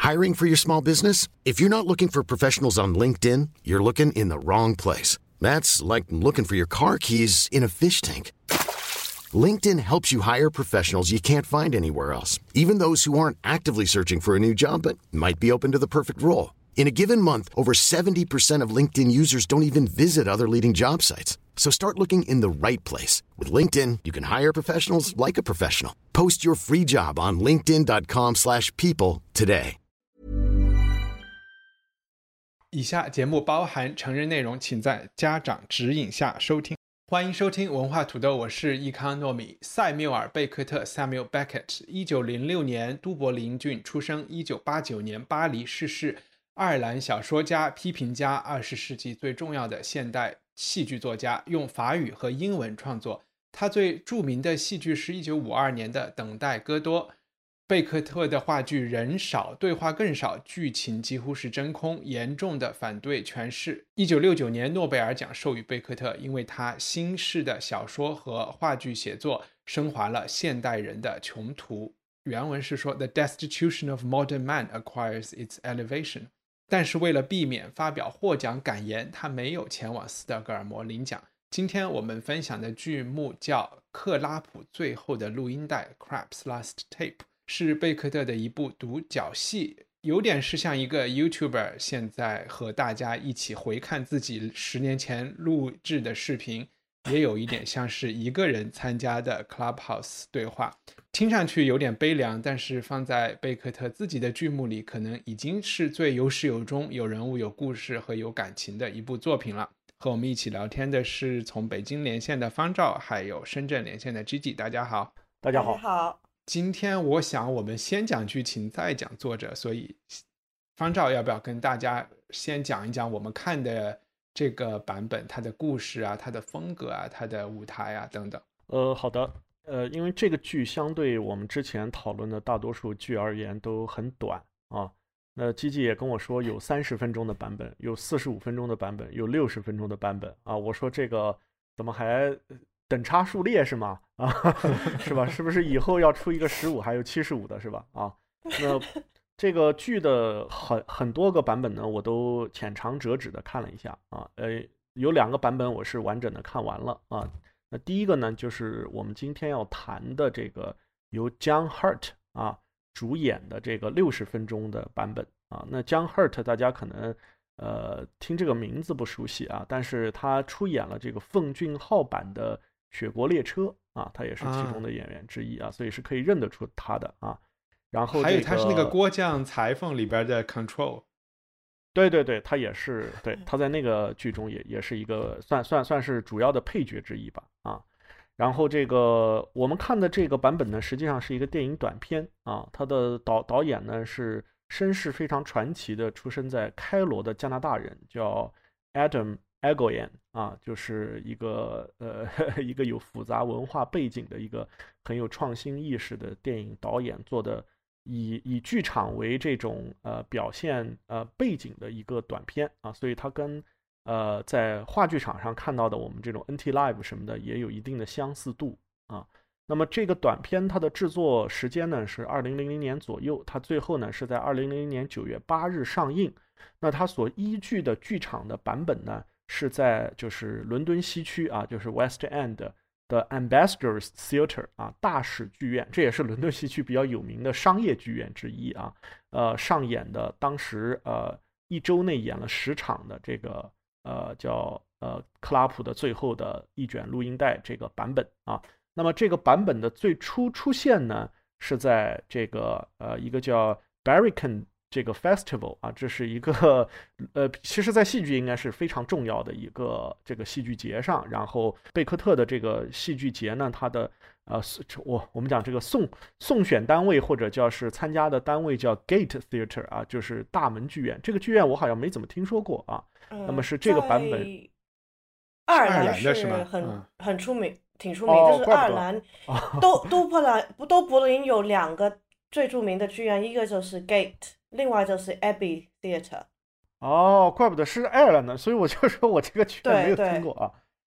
Hiring for your small business? If you're not looking for professionals on LinkedIn, you're looking in the wrong place. That's like looking for your car keys in a fish tank. LinkedIn helps you hire professionals you can't find anywhere else, even those who aren't actively searching for a new job but might be open to the perfect role. In a given month, over 70% of LinkedIn users don't even visit other leading job sites. So start looking in the right place. With LinkedIn, you can hire professionals like a professional. Post your free job on linkedin.com/people today. 以下节目包含成人内容，请在家长指引下收听。欢迎收听文化土豆，我是易康糯米。塞缪尔·贝克特 Samuel Beckett 1906年都柏林郡出生，1989年巴黎逝世，爱尔兰小说家、批评家，20世纪最重要的现代戏剧作家，用法语和英文创作。他最著名的戏剧是1952年的《等待戈多》。贝克特的话剧人少，对话更少，剧情几乎是真空，严重的反对诠释。1969年诺贝尔奖授予贝克特，因为他新式的小说和话剧写作升华了现代人的穷途。原文是说 The destitution of modern man acquires its elevation。 但是为了避免发表获奖感言，他没有前往斯德哥尔摩领奖。今天我们分享的剧目叫克拉普最后的录音带 Krapp's Last Tape， 是贝克特的一部独角戏，有点是像一个 YouTuber 现在和大家一起回看自己10年前录制的视频，也有一点像是一个人参加的 Clubhouse 对话。听上去有点悲凉，但是放在贝克特自己的剧目里，可能已经是最有始有终、有人物、有故事和有感情的一部作品了。和我们一起聊天的是从北京连线的方照，还有深圳连线的 Gigi。 大家好。 大家好。 今天我想我们先讲剧情再讲作者，所以方照要不要跟大家先讲一讲我们看的这个版本，它的故事啊，它的风格啊，它的舞台啊等等。 好的。因为这个剧相对我们之前讨论的大多数剧而言都很短啊。那基基也跟我说有30分钟的版本，有45分钟的版本，有60分钟的版本啊。我说这个怎么还等差数列是吗？啊，是吧？是不是以后要出一个15还有75的是吧？啊，那这个剧的很多个版本呢，我都浅尝辄止的看了一下啊。有2个版本我是完整的看完了啊。那第一个呢，就是我们今天要谈的这个由 John Hurt 啊主演的这个60分钟的版本啊。那 John Hurt 大家可能听这个名字不熟悉啊，但是他出演了这个奉俊昊版的雪国列车啊，他也是其中的演员之一啊，所以是可以认得出他的啊。然后、还有他是那个郭将裁缝里边的 Control。 对，他也是，对，他在那个剧中也是一个算是主要的配角之一吧啊。然后这个我们看的这个版本呢，实际上是一个电影短片啊。他的导演呢是身世非常传奇的，出生在开罗的加拿大人，叫 Adam Egoyan 啊，就是一个一个有复杂文化背景的一个很有创新意识的电影导演做的。以剧场为这种表现背景的一个短片啊，所以它跟在话剧场上看到的我们这种 NT Live 什么的也有一定的相似度啊。那么这个短片它的制作时间呢是2000年左右，它最后呢是在2000年9月8日上映。那它所依据的剧场的版本呢是在就是伦敦西区啊，就是 West End的 Ambassadors Theatre 啊，大使剧院，这也是伦敦西区比较有名的商业剧院之一啊。上演的当时1周内演了10场的这个叫克拉普的最后的一卷录音带这个版本啊。那么这个版本的最初出现呢是在这个一个叫 Barricade这个 Festival 啊，这是一个其实在戏剧应该是非常重要的一个这个戏剧节上。然后贝克特的这个戏剧节呢，它的我们讲这个送选单位或者叫是参加的单位叫 Gate Theatre 啊，就是大门剧院。这个剧院我好像没怎么听说过啊。那么是这个版本爱尔兰是很出名，挺出名，就是爱尔兰都柏林有2个最著名的剧院，一个就是 Gate， 另外就是 Abbey Theatre。 怪不得是爱尔兰的，所以我就说我这个剧院没有听过啊。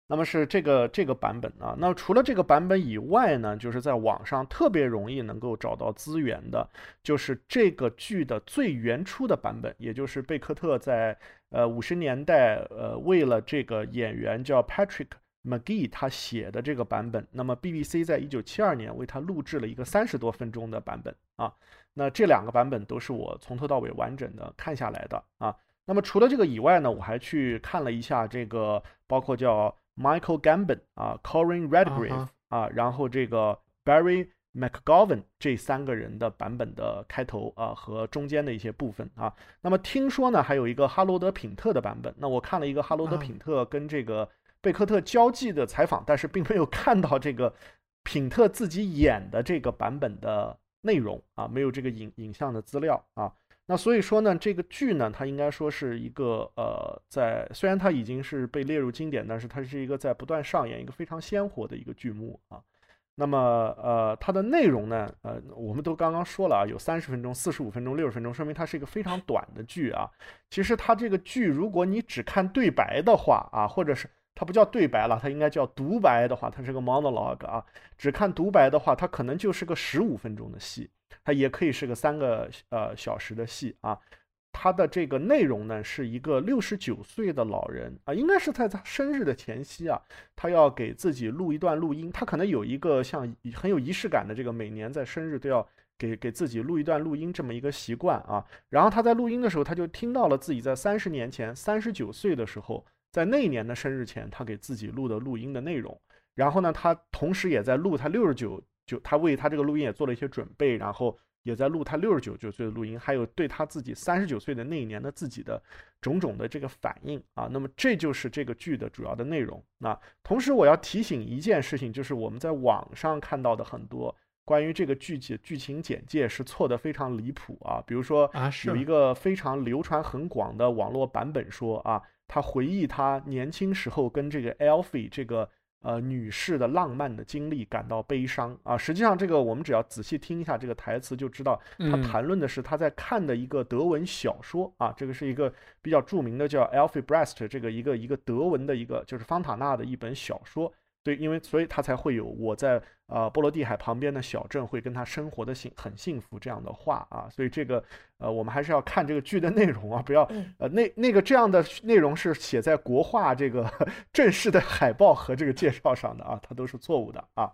那么是这个版本啊。那除了这个版本以外呢，就是在网上特别容易能够找到资源的，就是这个剧的最原初的版本，也就是贝克特在50年代为了这个演员叫 Patrick McGee 他写的这个版本。那么 BBC 在1972年为他录制了一个30多分钟的版本啊。那这2个版本都是我从头到尾完整的看下来的啊。那么除了这个以外呢，我还去看了一下这个，包括叫 Michael Gambon 啊 ，Corinne Redgrave 啊，然后这个 Barry McGovern 这3个人的版本的开头啊和中间的一些部分啊。那么听说呢，还有一个哈罗德·品特的版本。那我看了一个哈罗德·品特跟这个贝克特交际的采访，但是并没有看到这个品特自己演的这个版本的内容啊，没有这个影像的资料啊。那所以说呢，这个剧呢，它应该说是一个虽然它已经是被列入经典，但是它是一个在不断上演一个非常鲜活的一个剧目啊。那么它的内容呢，我们都刚刚说了啊，有30分钟、45分钟、60分钟，说明它是一个非常短的剧啊。其实它这个剧，如果你只看对白的话啊，或者是它不叫对白了，它应该叫独白的话，它是个 monologue 啊，只看独白的话，它可能就是个15分钟的戏。它也可以是个3个小时的戏啊。它的这个内容呢，是一个69岁的老人啊，应该是在他生日的前夕啊，他要给自己录一段录音。他可能有一个像很有仪式感的这个每年在生日都要给自己录一段录音这么一个习惯啊。然后他在录音的时候，他就听到了自己在30年前39岁的时候，在那一年的生日前，他给自己录的录音的内容。然后呢，他同时也在录他69。他为他这个录音也做了一些准备，然后也在录他69岁的录音，还有对他自己39岁的那一年的自己的种种的这个反应啊。那么这就是这个剧的主要的内容啊。同时我要提醒一件事情，就是我们在网上看到的很多关于这个剧情简介是错得非常离谱啊。比如说有一个非常流传很广的网络版本说啊，他回忆他年轻时候跟这个 Elfie 这个女士的浪漫的经历感到悲伤啊。实际上这个我们只要仔细听一下这个台词就知道，他谈论的是他在看的一个德文小说啊。这个是一个比较著名的叫 Elfie Brest 这个一个德文的一个就是方塔纳的一本小说。对，所以他才会有我在波罗的海旁边的小镇会跟他生活的很幸福这样的话啊。所以这个我们还是要看这个剧的内容啊，不要那个这样的内容是写在国画这个正式的海报和这个介绍上的啊，它都是错误的啊。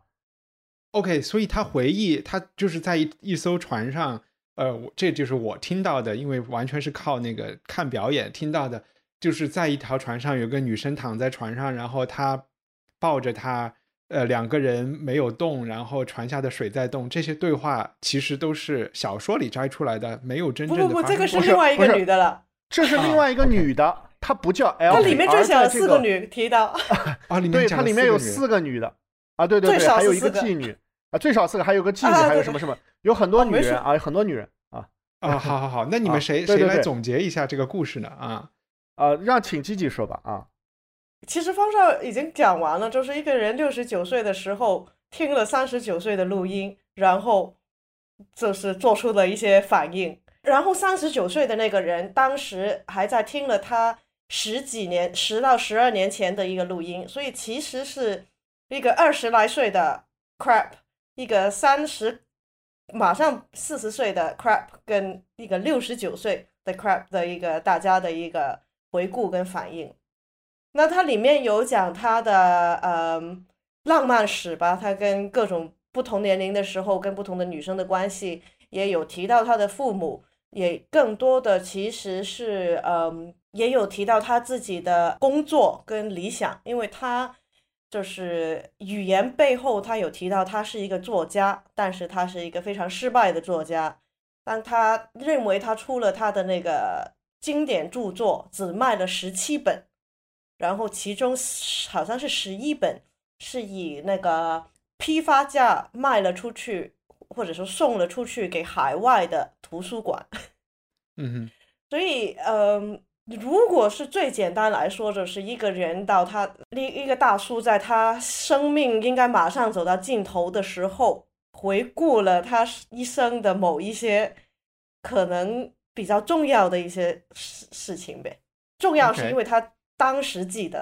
OK， 所以他回忆他就是在一艘船上，这就是我听到的，因为完全是靠那个看表演听到的，就是在一条船上有个女生躺在船上，然后他抱着他，2个人没有动，然后船下的水在动，这些对话其实都是小说里摘出来的，没有真正的发生。 不，这个是另外一个女的了。 这是另外一个女的，她不叫 Elfie， 它里面最少有4个女提到。 对，它里面有4个女的啊，对，还有一个妓女啊，最少4个，还有个妓女，还有什么，有很多女人啊，有很多女人啊。 好，那你们谁来总结一下这个故事呢？ 让请Gigi说吧啊。 其实方少已经讲完了，就是一个人69岁的时候听了39岁的录音，然后就是做出了一些反应。然后39岁的那个人当时还在听了他10到12年前的一个录音，所以其实是一个20来岁的 Crap， 一个马上40岁的 Crap 跟一个69岁的 Crap 的一个大家的一个回顾跟反应。那它里面有讲他的浪漫史吧，他跟各种不同年龄的时候跟不同的女生的关系，也有提到他的父母，也更多的其实是也有提到他自己的工作跟理想，因为他就是语言背后他有提到他是一个作家，但是他是一个非常失败的作家。但他认为他出了他的那个经典著作只卖了17本，然后其中好像是11本是以那个批发价卖了出去，或者说送了出去给海外的图书馆。所以如果是最简单来说，就是一个人到一个大叔在他生命应该马上走到尽头的时候，回顾了他一生的某一些可能比较重要的一些事情呗。重要是因为他当时记得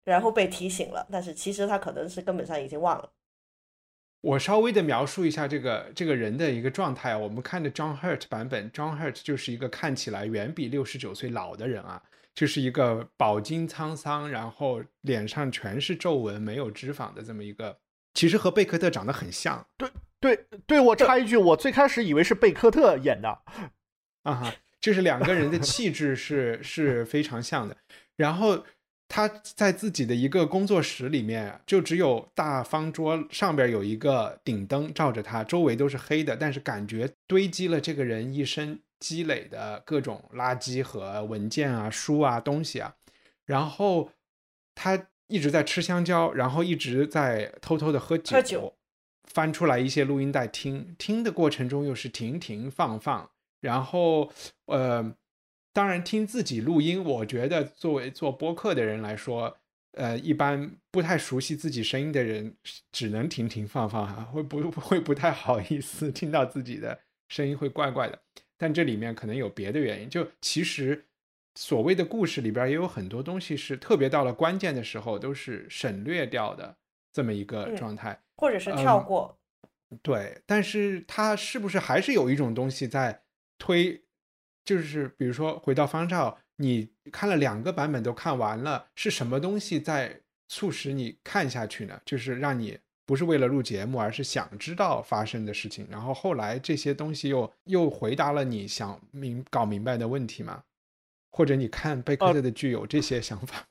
然后被提醒了，但是其实他可能是根本上已经忘了。 我稍微的描述一下这个人的一个状态。我们看的 John Hurt 版本 ，John Hurt 就是一个看起来远比69岁老的人啊，就是一个饱经沧桑，然后脸上全是皱纹，没有脂肪的这么一个，其实和贝克特长得很像。 对，我插一句，我最开始以为是贝克特演的啊，就是两个人的气质是非常像的。然后他在自己的一个工作室里面，就只有大方桌上边有一个顶灯照着他，周围都是黑的，但是感觉堆积了这个人一生积累的各种垃圾和文件啊、书啊、东西啊。然后他一直在吃香蕉，然后一直在偷偷的喝酒，翻出来一些录音带听的过程中又是停停放放。然后当然听自己录音，我觉得作为做播客的人来说，一般不太熟悉自己声音的人只能停停放放啊，会不太好意思，听到自己的声音会怪怪的。但这里面可能有别的原因，就其实所谓的故事里边也有很多东西是特别到了关键的时候都是省略掉的这么一个状态， 或者是跳过。 对，但是它是不是还是有一种东西在推？就是比如说回到方照，你看了2个版本都看完了，是什么东西在促使你看下去呢？就是让你不是为了录节目，而是想知道发生的事情，然后后来这些东西又回答了你想搞明白的问题吗？或者你看贝克特的剧有这些想法？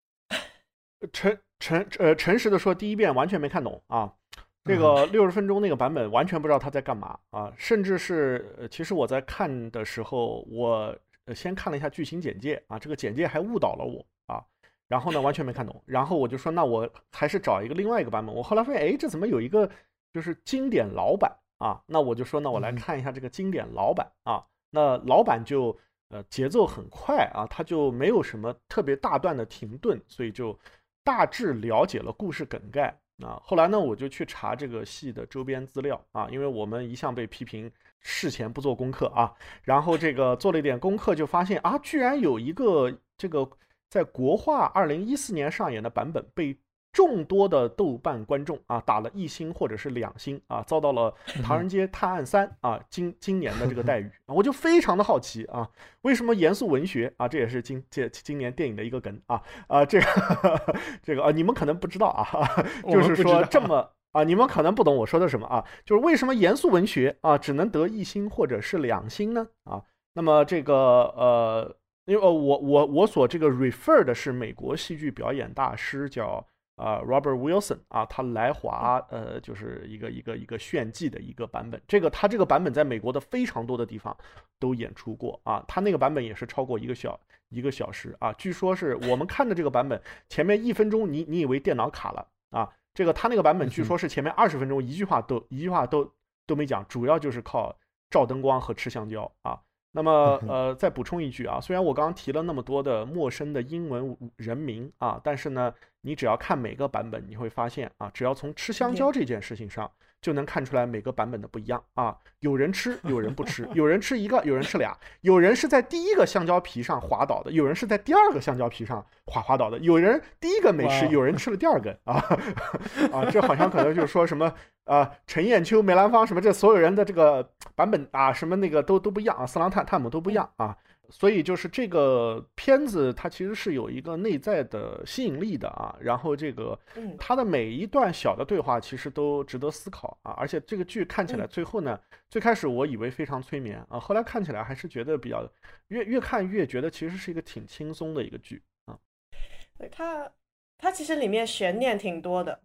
诚实的说，第一遍完全没看懂啊。这个60分钟那个版本完全不知道他在干嘛啊，甚至是其实我在看的时候，我先看了一下剧情简介啊，这个简介还误导了我啊，然后呢完全没看懂，然后我就说那我还是找另外一个版本。我后来发现，哎，这怎么有一个就是经典老版啊？那我就说那我来看一下这个经典老版啊。那老版就节奏很快啊，它就没有什么特别大段的停顿，所以就大致了解了故事梗概。后来呢，我就去查这个戏的周边资料啊，因为我们一向被批评事前不做功课啊，然后这个做了一点功课，就发现啊，居然有一个这个在国画2014年上演的版本被众多的豆瓣观众啊打了1星或者是2星啊，遭到了《唐人街探案3》啊今年的这个待遇我就非常的好奇啊，为什么严肃文学啊，这也是今年电影的一个梗这个你们可能不知道啊，就是说这么你们可能不懂我说的什么啊，就是为什么严肃文学啊只能得1星或者是2星呢啊？那么这个因为我所这个 refer 的是美国戏剧表演大师叫Robert Wilson 啊，他来华就是一个炫技的一个版本。他这个版本在美国的非常多的地方都演出过啊，他那个版本也是超过一个小时啊。据说是我们看的这个版本前面1分钟你以为电脑卡了啊，这个他那个版本据说是前面20分钟一句话都没讲，主要就是靠照灯光和吃香蕉啊。那么再补充一句啊，虽然我刚刚提了那么多的陌生的英文人名啊，但是呢，你只要看每个版本，你会发现啊，只要从吃香蕉这件事情上，就能看出来每个版本的不一样啊。有人吃，有人不吃，有人吃1个，有人吃2，有人是在第1个香蕉皮上滑倒的，有人是在第2个香蕉皮上滑倒的，有人第1个没吃，有人吃了第2根这好像可能就是说什么陈砚秋、梅兰芳什么这所有人的这个版本啊，什么那个都不一样啊，斯朗探姆都不一样啊。所以就是这个片子它其实是有一个内在的吸引力的啊，然后这个它的每一段小的对话其实都值得思考啊，而且这个剧看起来最后呢，最开始我以为非常催眠啊，后来看起来还是觉得比较越看越觉得其实是一个挺轻松的一个剧啊。 对，它其实里面悬念挺多的。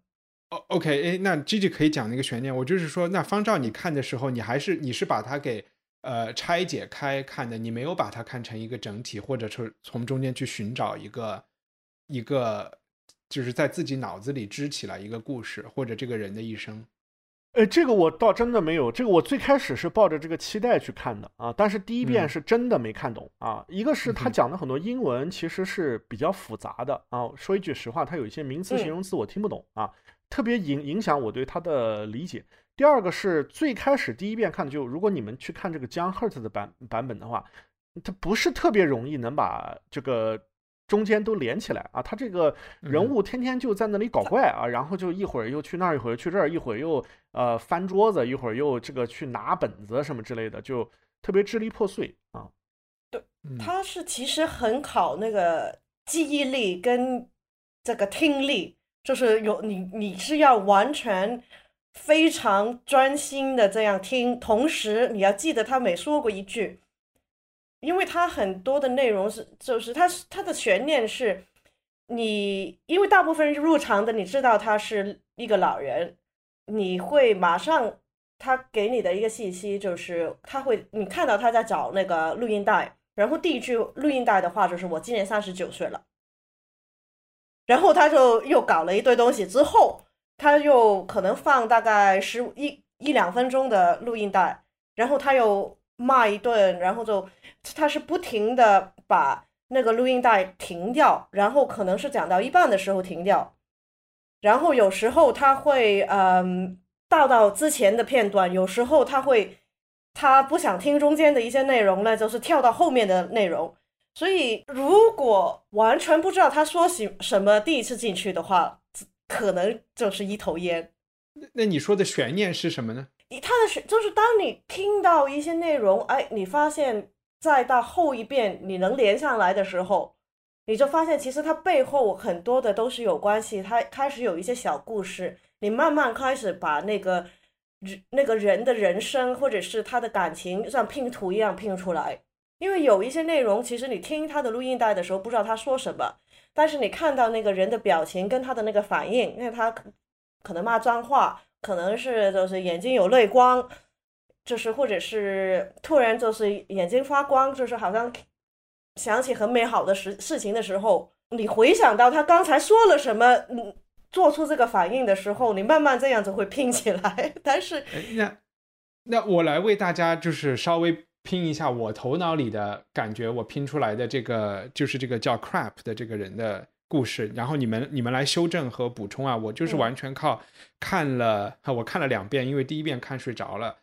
OK， 那 Gigi 可以讲那个悬念。我就是说，那方照你看的时候，你是把它给拆解开看的，你没有把它看成一个整体，或者是从中间去寻找一个就是在自己脑子里支起来一个故事，或者这个人的一生。 这个我倒真的没有，这个我最开始是抱着这个期待去看的啊，但是第一遍是真的没看懂啊。一个是他讲的很多英文其实是比较复杂的啊，说一句实话，他有一些名词形容词我听不懂啊，特别影响我对他的理解。第二个是最开始第一遍看的，就如果你们去看这个 John Hurt 的版本的话，它不是特别容易能把这个中间都连起来啊，他这个人物天天就在那里搞怪啊，然后就一会儿又去那儿，一会儿去这儿，一会儿又翻桌子，一会儿又这个去拿本子什么之类的，就特别支离破碎啊。 对，他是其实很考那个记忆力跟这个听力，就是你是要完全非常专心的这样听，同时你要记得他每说过一句。因为它很多的内容就是它的悬念是你，因为大部分人入场的，你知道他是一个老人，你会马上他给你的一个信息就是你看到他在找那个录音带，然后第一句录音带的话就是我今年39岁了，然后他就又搞了一堆东西，之后他又可能放大概一两分钟的录音带，然后他又骂一顿，然后他是不停的把那个录音带停掉，然后可能是讲到一半的时候停掉，然后有时候他会到之前的片段，有时候他不想听中间的一些内容呢，就是跳到后面的内容，所以如果完全不知道他说什么第一次进去的话，可能就是一头烟。 那你说的悬念是什么呢？ 他的就是当你听到一些内容，你发现再到后一遍你能连上来的时候，你就发现其实它背后很多的都是有关系，它开始有一些小故事，你慢慢开始把那个人的人生或者是他的感情像拼图一样拼出来。因为有一些内容其实你听他的录音带的时候不知道他说什么，但是你看到那个人的表情跟他的那个反应，因为他可能骂脏话，可能是就是眼睛有泪光，就是或者是突然就是眼睛发光，就是好像想起很美好的事情的时候，你回想到他刚才说了什么，做出这个反应的时候，你慢慢这样子会拼起来。但是那我来为大家就是稍微拼一下我头脑里的感觉，我拼出来的这个就是这个叫 Crap 的这个人的故事，然后你们来修正和补充啊。我就是完全靠我看了2遍，因为第一遍看睡着了。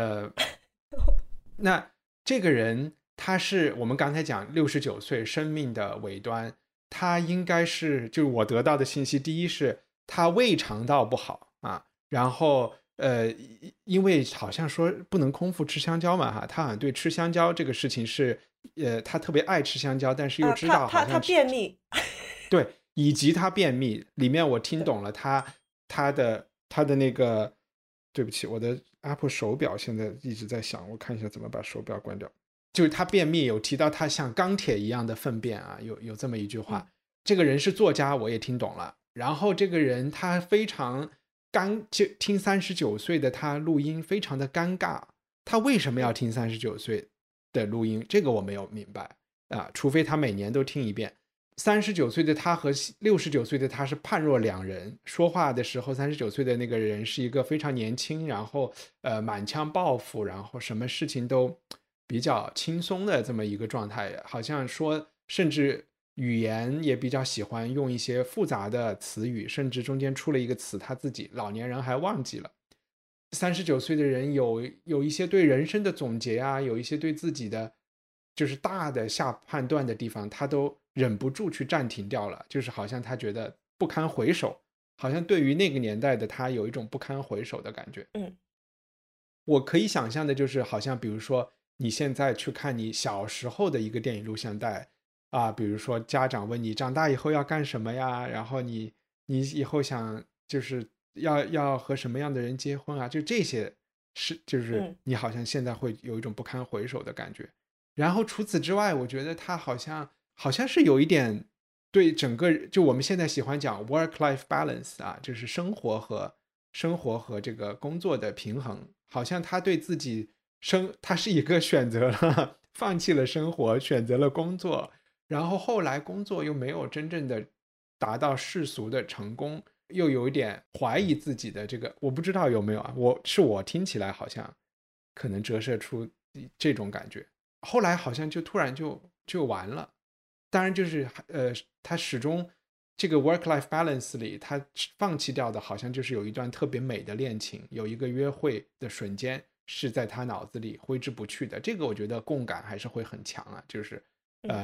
那这个人他是我们刚才讲69岁生命的尾端，他应该是就是我得到的信息，第一是他胃肠道不好啊，然后因为好像说不能空腹吃香蕉嘛哈，他好像对吃香蕉这个事情是他特别爱吃香蕉，但是又知道好像他便秘对，以及他便秘里面我听懂了他的那个，对不起，我的 Apple 手表现在一直在响，我看一下怎么把手表关掉。就是他便秘有提到他像钢铁一样的粪便啊，有这么一句话。这个人是作家，我也听懂了。然后这个人他非常就听39岁的他录音非常的尴尬，他为什么要听39岁的录音？这个我没有明白啊，除非他每年都听一遍。39岁的他和69岁的他是判若两人，说话的时候39岁的那个人是一个非常年轻，然后满腔抱负，然后什么事情都比较轻松的这么一个状态，好像说甚至语言也比较喜欢用一些复杂的词语，甚至中间出了一个词他自己老年人还忘记了。39岁的人有一些对人生的总结啊，有一些对自己的就是大的下判断的地方，他都忍不住去暂停掉了，就是好像他觉得不堪回首，好像对于那个年代的他有一种不堪回首的感觉。我可以想象的就是好像比如说你现在去看你小时候的一个电影录像带啊，比如说家长问你长大以后要干什么呀，然后你以后想就是要和什么样的人结婚啊，就这些是就是你好像现在会有一种不堪回首的感觉。然后除此之外，我觉得他好像是有一点对整个就我们现在喜欢讲 work-life balance 啊，就是生活和这个工作的平衡，好像他对自己他是一个选择了放弃了生活，选择了工作，然后后来工作又没有真正的达到世俗的成功，又有一点怀疑自己的这个，我不知道有没有啊，我听起来好像可能折射出这种感觉。后来好像就突然就完了，当然就是他始终这个 work-life balance 里，他放弃掉的好像就是有一段特别美的恋情，有一个约会的瞬间是在他脑子里挥之不去的，这个我觉得共感还是会很强啊，就是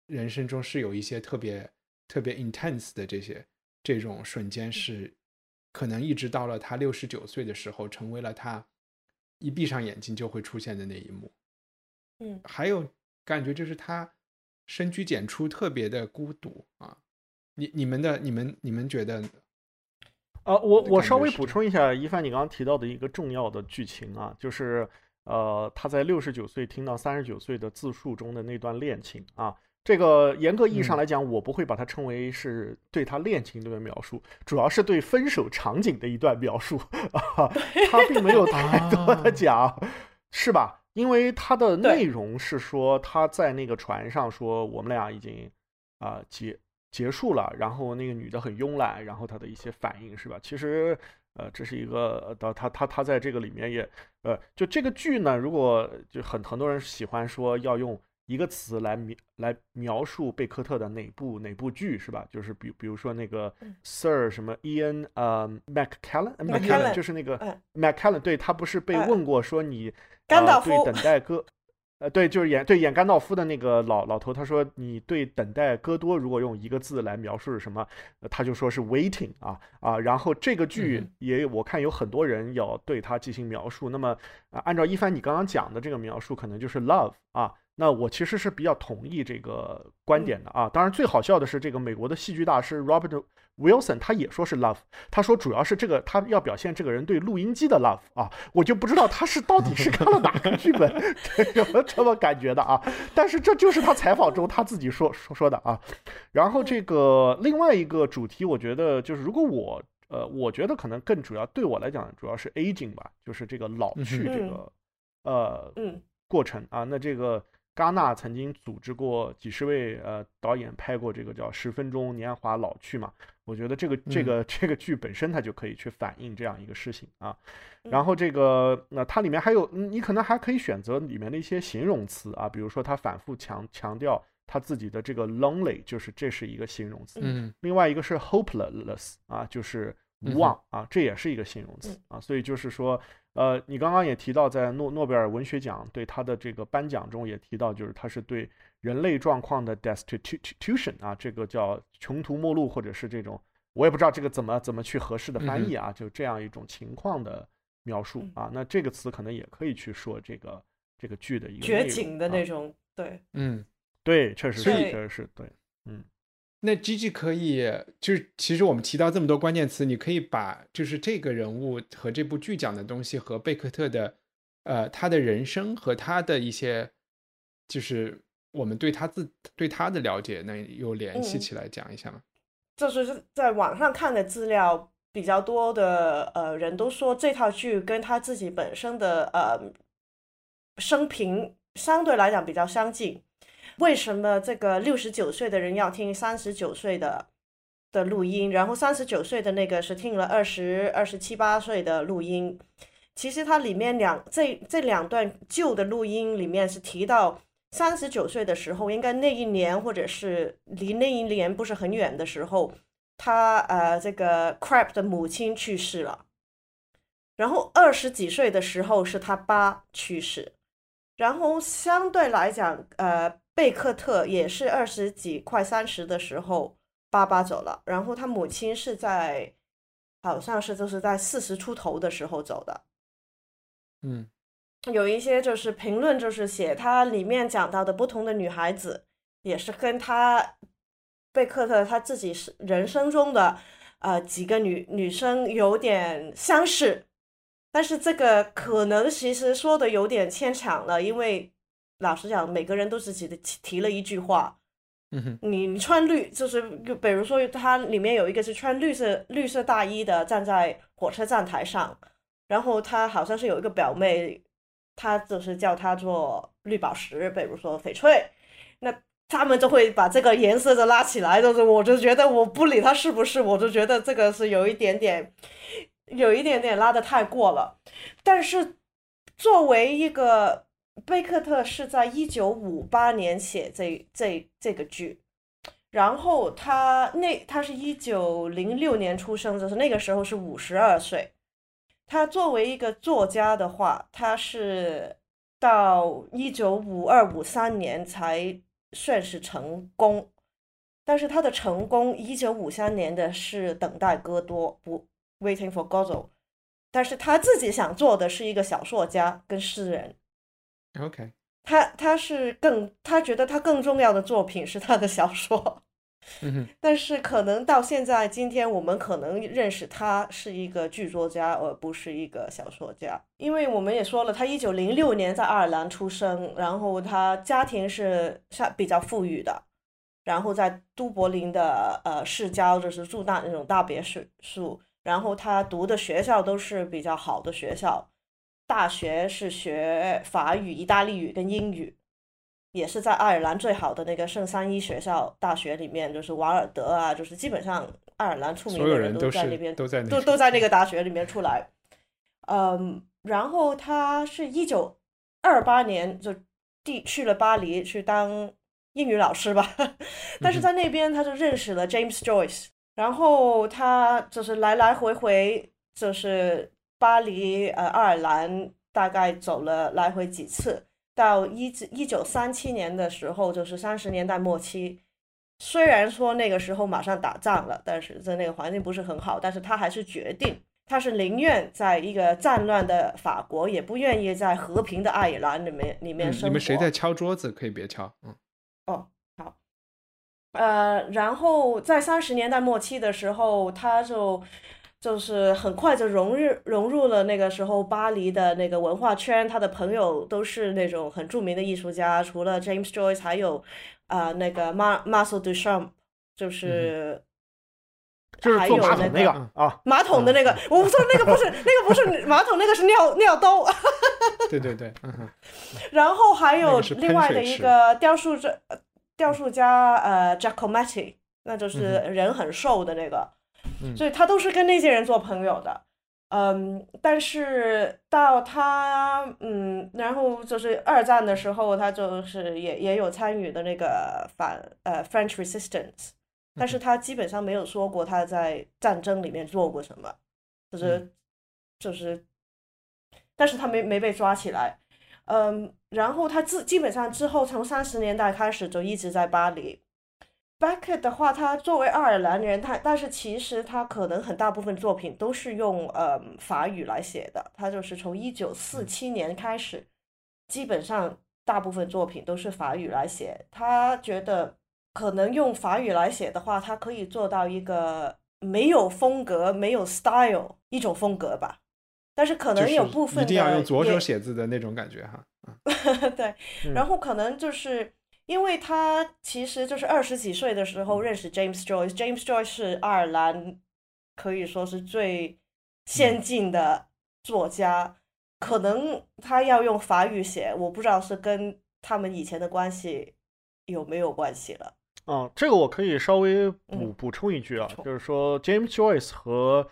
人生中是有一些特别 intense 的这种瞬间，是可能一直到了他69岁的时候，成为了他一闭上眼睛就会出现的那一幕。还有感觉就是他深居简出，特别的孤独啊。你们觉得？ 我稍微补充一下一帆你刚刚提到的一个重要的剧情啊，就是他在69岁听到39岁的自述中的那段恋情啊。这个严格意义上来讲，我不会把它称为是对他恋情的描述，主要是对分手场景的一段描述啊。他并没有太多的讲，是吧？因为他的内容是说他在那个船上说我们俩已经结束了，然后那个女的很慵懒，然后她的一些反应是吧？其实这是一个他在这个里面也就这个剧呢，如果就很多人喜欢说要用一个词来描述贝克特的哪部剧是吧？就是比如说那个 Sir 什么 Ian McKellen 就是那个 McKellen， 对，他不是被问过说你对等待对，就是演甘道夫的那个老头，他说你对等待戈多如果用一个字来描述是什么，他就说是 waiting 然后这个剧也我看有很多人要对他进行描述，那么按照一帆你刚刚讲的这个描述，可能就是 love 那我其实是比较同意这个观点的当然最好笑的是这个美国的戏剧大师 Robert Wilson 他也说是 love， 他说主要是这个他要表现这个人对录音机的 love 我就不知道他是到底是看了哪个剧本有没有这么感觉的但是这就是他采访中他自己说的然后这个另外一个主题，我觉得就是如果我觉得可能更主要对我来讲主要是 aging 吧，就是这个老去这个过程那这个戛纳曾经组织过几十位导演拍过这个叫10分钟年华老去嘛，我觉得这个剧本身它就可以去反映这样一个事情然后这个它里面还有你可能还可以选择里面的一些形容词比如说它反复强调他自己的这个 lonely， 就是这是一个形容词另外一个是 hopeless 就是无望这也是一个形容词所以就是说你刚刚也提到，在诺贝尔文学奖对他的这个颁奖中也提到，就是他是对人类状况的 destitution 这个叫穷途末路，或者是这种我也不知道这个怎么去合适的翻译就这样一种情况的描述那这个词可能也可以去说这个剧的一个绝景的那种对对，确实是对那 Gigi 可以就是其实我们提到这么多关键词，你可以把就是这个人物和这部剧讲的东西和贝克特的他的人生和他的一些就是我们对他的了解那有联系起来讲一下吗？ 就是在网上看的资料比较多的人都说这套剧跟他自己本身的生平相对来讲比较相近。为什么这个69岁的人要听39岁的录音，然后39岁的那个是听了27、28岁的录音？其实它里面这两段旧的录音里面是提到39岁的时候，应该那一年或者是离那一年不是很远的时候，他这个 Crab 的母亲去世了，然后20几岁的时候是他爸去世，然后相对来讲贝克特也是20几快30的时候爸爸走了，然后他母亲是在好像是就是在40出头的时候走的。有一些就是评论就是写他里面讲到的不同的女孩子也是跟他贝克特他自己人生中的几个女生有点相似，但是这个可能其实说的有点牵强了，因为老实讲每个人都自己的提了一句话你穿就是比如说他里面有一个是穿绿色大衣的站在火车站台上，然后他好像是有一个表妹，他就是叫他做绿宝石，比如说翡翠，那他们就会把这个颜色就拉起来，就是我就觉得我不理他是不是，我就觉得这个是有一点点拉得太过了。但是作为一个贝克特是在1958年写这个剧，然后他是1906年出生，就是那个时候是52岁。他作为一个作家的话，他是到1952、53年才算是成功，但是他的成功1953年的是等待戈多，不 Waiting for Godot， 但是他自己想做的是一个小说家跟诗人。 OK， 他觉得他更重要的作品是他的小说。但是可能到现在今天我们可能认识他是一个剧作家而不是一个小说家，因为我们也说了他1906年在爱尔兰出生，然后他家庭是比较富裕的，然后在都柏林的市郊就是住那种大别墅，然后他读的学校都是比较好的学校，大学是学法语、意大利语跟英语，也是在爱尔兰最好的那个圣三一学校大学里面，就是瓦尔德啊，就是基本上爱尔兰出名的人都在那边，都在那个大学里面出来。然后他是1928年就去了巴黎去当英语老师吧，但是在那边他就认识了 James Joyce，然后他就是来来回回就是巴黎爱尔兰大概走了来回几次。到1937年的时候，就是30年代末期，虽然说那个时候马上打仗了，但是在那个环境不是很好，但是他还是决定，他是宁愿在一个战乱的法国，也不愿意在和平的爱尔兰里面生活。 你们谁在敲桌子？可以别敲。 哦，好。然后在30年代末期的时候，他就是很快就融入了那个时候巴黎的那个文化圈，他的朋友都是那种很著名的艺术家，除了 James Joyce 还有那个 Marcel Duchamp， 就是还有那个啊马桶的那个，我说那个不是马桶，那个是尿兜。 对， 然后还有另外的一个雕塑家Giacometti， 那就是人很瘦的那个。所以他都是跟那些人做朋友的。但是到他然后就是二战的时候，他就是也有参与的那个French Resistance， 但是他基本上没有说过他在战争里面做过什么，但是他没被抓起来。然后他基本上之后从30年代开始就一直在巴黎。Beckett 的话，他作为爱尔兰人，但是其实他可能很大部分作品都是用法语来写的。他就是从1947年开始，基本上大部分作品都是法语来写。他觉得可能用法语来写的话，他可以做到一个没有风格、没有 style 一种风格吧。但是可能有部分一定要用左手写字的那种感觉哈。 对，然后可能就是。因为他其实就是20几岁的时候认识 James Joyce，James Joyce 是爱尔兰可以说是最先进的作家，可能他要用法语写，我不知道是跟他们以前的关系有没有关系了。 这个我可以稍微补充一句啊，就是说 James Joyce 和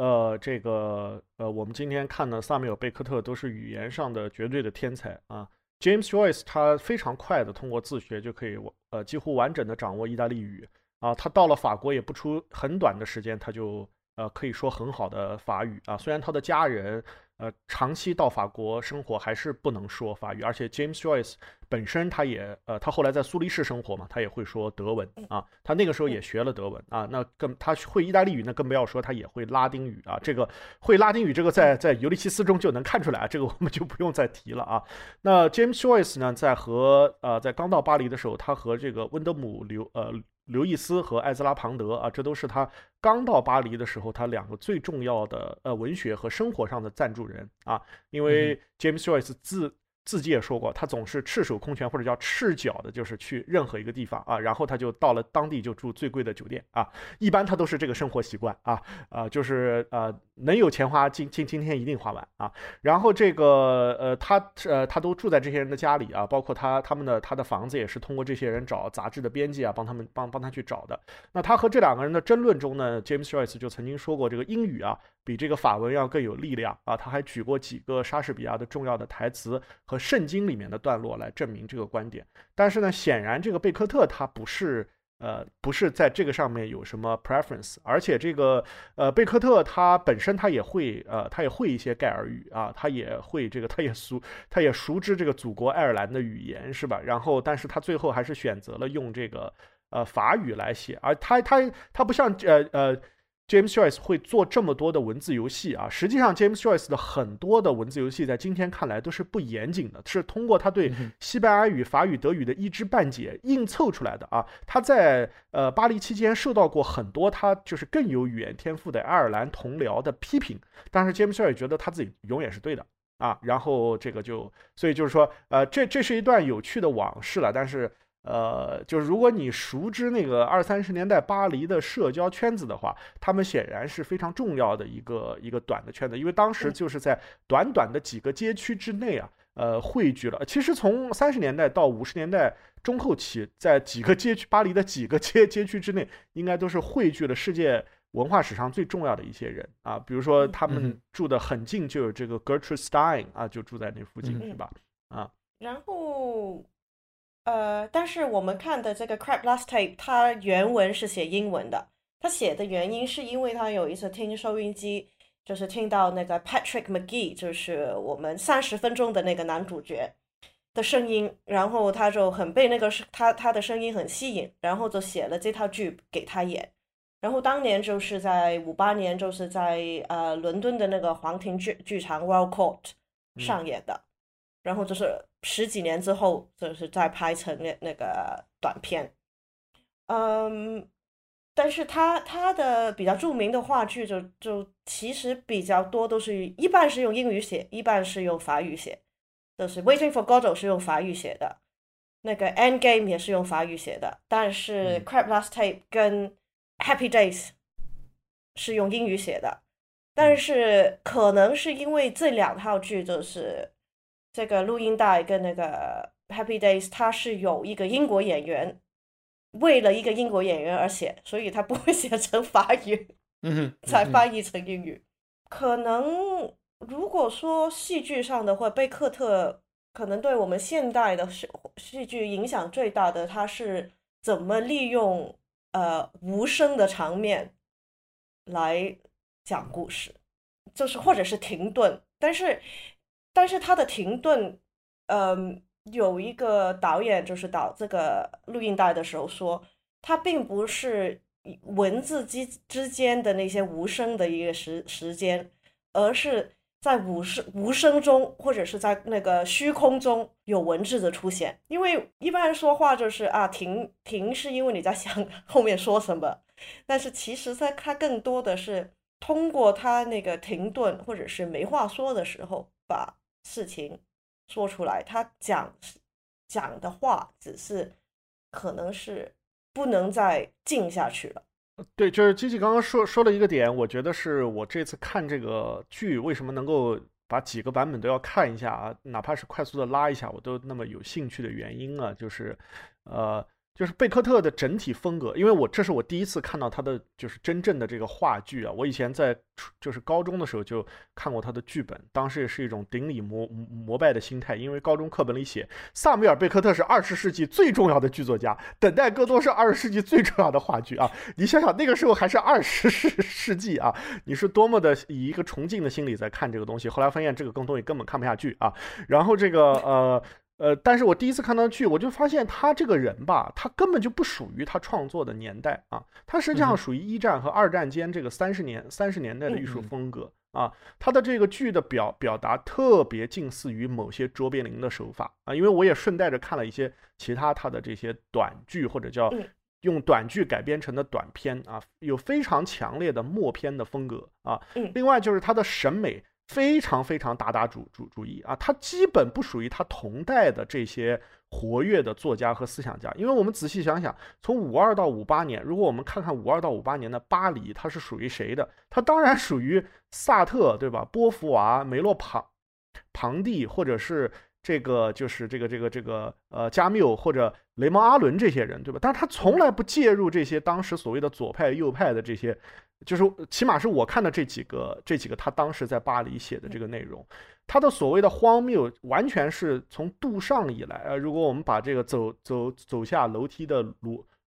我们今天看的萨缪尔·贝克特都是语言上的绝对的天才啊。James Joyce 他非常快的通过自学就可以几乎完整的掌握意大利语啊，他到了法国也不出很短的时间，他就可以说很好的法语啊。虽然他的家人长期到法国生活还是不能说法语，而且 James Joyce 本身他也他后来在苏黎世生活嘛，他也会说德文啊，他那个时候也学了德文啊，那他会意大利语，那更不要说他也会拉丁语啊，这个会拉丁语这个在尤利西斯中就能看出来，这个我们就不用再提了啊。那 James Joyce 呢，在刚到巴黎的时候，他和这个温德姆刘易斯和艾兹拉庞德啊，这都是他刚到巴黎的时候他两个最重要的文学和生活上的赞助人啊。因为 James Joyce 自己也说过，他总是赤手空拳或者叫赤脚的，就是去任何一个地方啊，然后他就到了当地就住最贵的酒店啊，一般他都是这个生活习惯啊，就是能有钱花，今天一定花完啊。然后这个他都住在这些人的家里啊，包括他的房子也是通过这些人找杂志的编辑啊，帮他去找的。那他和这两个人的争论中呢 ，James Joyce 就曾经说过，这个英语啊比这个法文要更有力量啊。他还举过几个莎士比亚的重要的台词和圣经里面的段落来证明这个观点。但是呢，显然这个贝克特他不是不是在这个上面有什么 preference， 而且这个贝克特他本身他也会一些盖尔语啊，他也熟知这个祖国爱尔兰的语言是吧？然后但是他最后还是选择了用这个法语来写，而他不像James Joyce 会做这么多的文字游戏啊，实际上 James Joyce 的很多的文字游戏在今天看来都是不严谨的，是通过他对西班牙语、法语、德语的一知半解硬凑出来的啊。他在巴黎期间受到过很多他就是更有语言天赋的爱尔兰同僚的批评，但是 James Joyce 觉得他自己永远是对的啊。然后这个所以就是说这是一段有趣的往事了，但是就是如果你熟知那个20-30年代巴黎的社交圈子的话，他们显然是非常重要的一个短的圈子，因为当时就是在短短的几个街区之内啊，汇聚了。其实从30年代到50年代中后期，在几个街区，巴黎的几个街区之内，应该都是汇聚了世界文化史上最重要的一些人啊。比如说他们住的很近，就有这个 Gertrude Stein 啊，就住在那附近是吧？啊， 然后。但是我们看的这个 Crap Last Tape， 它原文是写英文的。他写的原因是因为他有一次听收音机，就是听到那个 Patrick McGee， 就是我们30分钟的那个男主角的声音，然后他就很被那个他的声音很吸引，然后就写了这套剧给他演。然后当年就是在58年，就是在伦敦的那个皇庭剧场 Royal Court 上演的。然后就是10几年之后，就是再拍成那个短片。但是他的比较著名的话剧就其实比较多都是一半是用英语写，一半是用法语写。就是 Waiting for Godot 是用法语写的，那个 Endgame 也是用法语写的，但是 Crap Last Tape 跟 Happy Days 是用英语写的。但是可能是因为这2套剧就是这个录音带跟那个 Happy Days 它是有一个英国演员为了一个英国演员而写，所以他不会写成法语才翻译成英语。可能如果说戏剧上的话，贝克特可能对我们现代的戏剧影响最大的，他是怎么利用无声的场面来讲故事，就是或者是停顿。但是他的停顿，有一个导演就是导这个录音带的时候说，他并不是文字之间的那些无声的一个时间，而是在无声中，或者是在那个虚空中有文字的出现。因为一般人说话就是停是因为你在想后面说什么，但是其实他更多的是通过他那个停顿或者是没话说的时候把事情说出来。他讲的话只是可能是不能再静下去了。 对，就是Gigi刚刚说了一个点，我觉得是我这次看这个剧为什么能够把几个版本都要看一下啊，哪怕是快速的拉一下我都那么有兴趣的原因啊，就是贝克特的整体风格，因为这是我第一次看到他的就是真正的这个话剧啊。我以前在就是高中的时候就看过他的剧本，当时也是一种顶礼膜拜的心态，因为高中课本里写萨缪尔·贝克特是20世纪最重要的剧作家，等待戈多是20世纪最重要的话剧啊。你想想那个时候还是20世纪啊，你是多么的以一个崇敬的心理在看这个东西。后来发现这个东西根本看不下去啊。然后这个但是我第一次看到剧，我就发现他这个人吧，他根本就不属于他创作的年代啊，他实际上属于1战和2战间这个30年代的艺术风格啊。他的这个剧的表达特别近似于某些卓别林的手法啊，因为我也顺带着看了一些其他他的这些短剧，或者叫用短剧改编成的短片啊，有非常强烈的默片的风格啊。另外就是他的审美非常非常大主义啊，他基本不属于他同代的这些活跃的作家和思想家。因为我们仔细想想，从52到58年，如果我们看看52到58年的巴黎，它是属于谁的？它当然属于萨特，对吧？波伏娃、梅洛庞蒂，或者是这个就是这个加缪或者雷蒙阿伦这些人，对吧？但是他从来不介入这些当时所谓的左派右派的这些，就是起码是我看的这几个他当时在巴黎写的这个内容。他的所谓的荒谬完全是从杜尚以来如果我们把这个走下楼梯的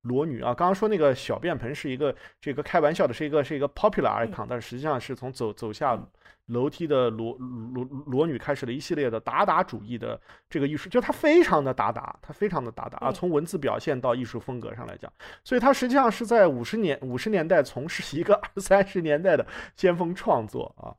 裸女啊。刚刚说那个小便盆是一个这个开玩笑的，是一个 popular icon，但实际上是从走下楼梯的裸女开始了一系列的达达主义的这个艺术，就它非常的达达，啊，从文字表现到艺术风格上来讲，所以它实际上是在50年代从事一个20-30年代的先锋创作啊。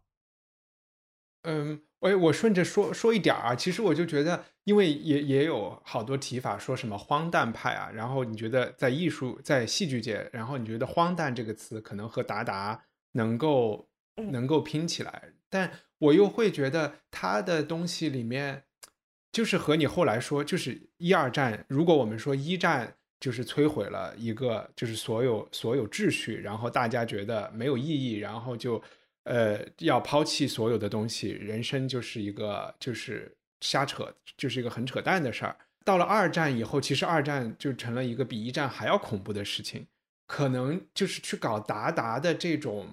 我顺着说一点啊，其实我就觉得，因为也有好多提法说什么荒诞派啊，然后你觉得在戏剧界，然后你觉得荒诞这个词可能和达达能够拼起来，但我又会觉得他的东西里面，就是和你后来说，就是1、2战，如果我们说1战就是摧毁了一个就是所有秩序，然后大家觉得没有意义，然后就要抛弃所有的东西，人生就是一个就是瞎扯，就是一个很扯淡的事儿。到了2战以后，其实2战就成了一个比1战还要恐怖的事情，可能就是去搞达达的这种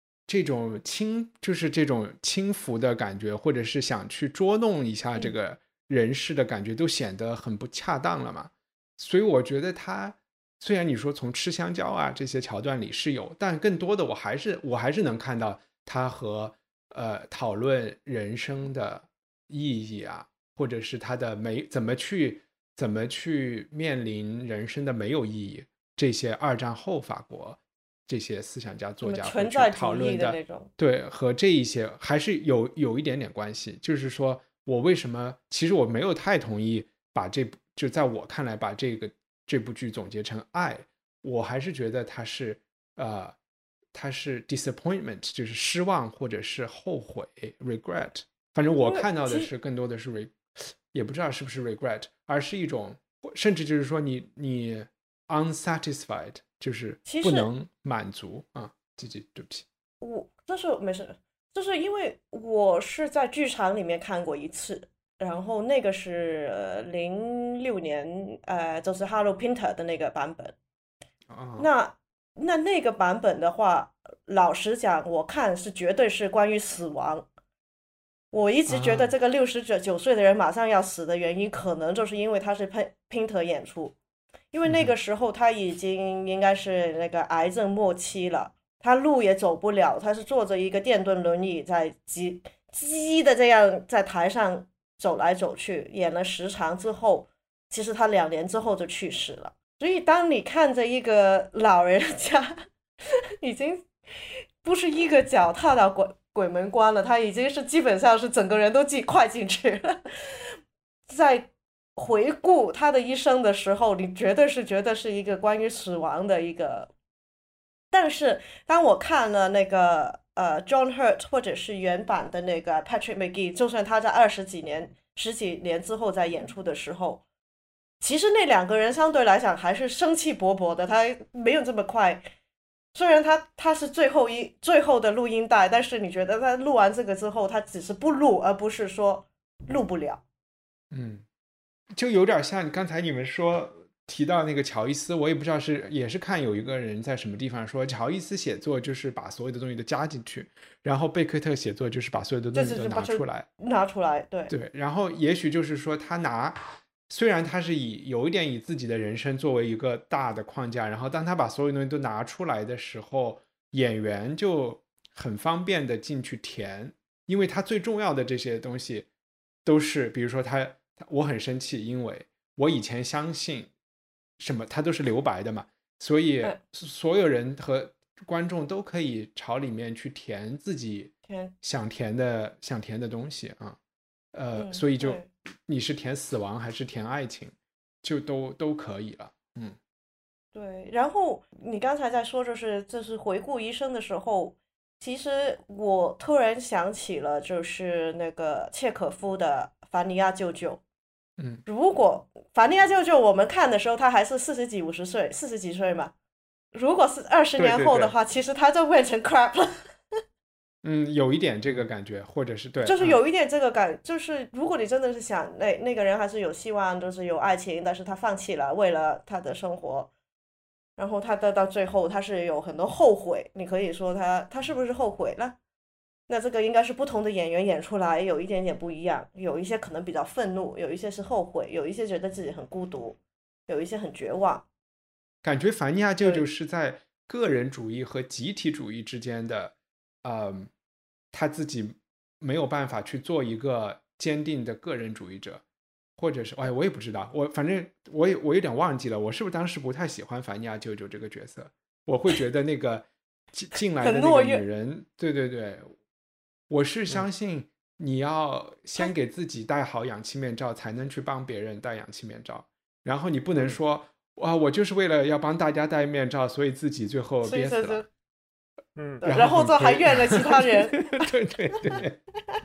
就是这种轻浮的感觉，或者是想去捉弄一下这个人事的感觉，都显得很不恰当了嘛。所以我觉得他虽然你说从吃香蕉啊这些桥段里是有，但更多的我还是能看到他和讨论人生的意义啊，或者是他的怎么去面临人生的没有意义，这些2战后法国这些思想家作家会去讨论的那种， 对，和这一些还是有一点点关系。就是说我为什么其实我没有太同意把就在我看来把这部剧总结成爱，我还是觉得它是disappointment， 就是失望或者是后悔 regret。 反正我看到的是更多的是也不知道是不是 regret， 而是一种甚至就是说你 unsatisfied， 就是不能满足啊。对不起， 这是没事，就是因为我是在剧场里面看过一次，然后那个是06年就是 Harold Pinter 的那个版本。那个版本的话，老实讲我看是绝对是关于死亡。我一直觉得这个69岁的人马上要死的原因，可能就是因为他是Pinter 演出，因为那个时候他已经应该是那个癌症末期了，他路也走不了，他是坐着一个电动轮椅在叽的这样在台上走来走去，演了10场之后，其实他2年之后就去世了。所以当你看着一个老人家已经不是一个脚踏到鬼门关了，他已经是基本上是整个人都快进去了，在回顾他的一生的时候，你绝对是觉得是一个关于死亡的一个。但是当我看了那个John Hurt 或者是原版的那个 Patrick McGee， 就算他在10几年之后在演出的时候，其实那2个人相对来讲还是生气勃勃的，他没有这么快。虽然他是最后的录音带，但是你觉得他录完这个之后，他只是不录，而不是说录不了。 就有点像刚才你们提到那个乔伊斯，我也不知道也是看有一个人在什么地方说，乔伊斯写作就是把所有的东西都加进去，然后贝克特写作就是把所有的东西都拿出来，对，然后也许就是说虽然他是有一点以自己的人生作为一个大的框架，然后当他把所有东西都拿出来的时候，演员就很方便的进去填，因为他最重要的这些东西都是，比如说我很生气，因为我以前相信什么，他都是留白的嘛，所以所有人和观众都可以朝里面去填自己想填的东西啊。所以就你是填死亡还是填爱情，就都可以了。 对。然后你刚才在说就是回顾一生的时候，其实我突然想起了就是那个契可夫的凡尼亚舅舅。如果凡尼亚舅舅我们看的时候他还是40几岁嘛，如果是20年后的话，其实他就变成 crap 了。 有一点这个感觉，或者是对， 就是有一点这个感，就是如果你真的是想那个人还是有希望，就是有爱情，但是他放弃了，为了他的生活，然后他到最后他是有很多后悔，你可以说他是不是后悔了？那这个应该是不同的演员演出来有一点点不一样，有一些可能比较愤怒，有一些是后悔，有一些觉得自己很孤独，有一些很绝望。 感觉凡尼亚舅舅是在个人主义和集体主义之间的，他自己没有办法去做一个坚定的个人主义者，或者是我也不知道，反正我有点忘记了，我是不是当时不太喜欢凡尼亚舅舅这个角色？我会觉得那个进来的那个女人，对，我是相信你要先给自己戴好氧气面罩，才能去帮别人戴氧气面罩，然后你不能说我就是为了要帮大家戴面罩，所以自己最后憋死了。 然后这还怨了其他人。 对。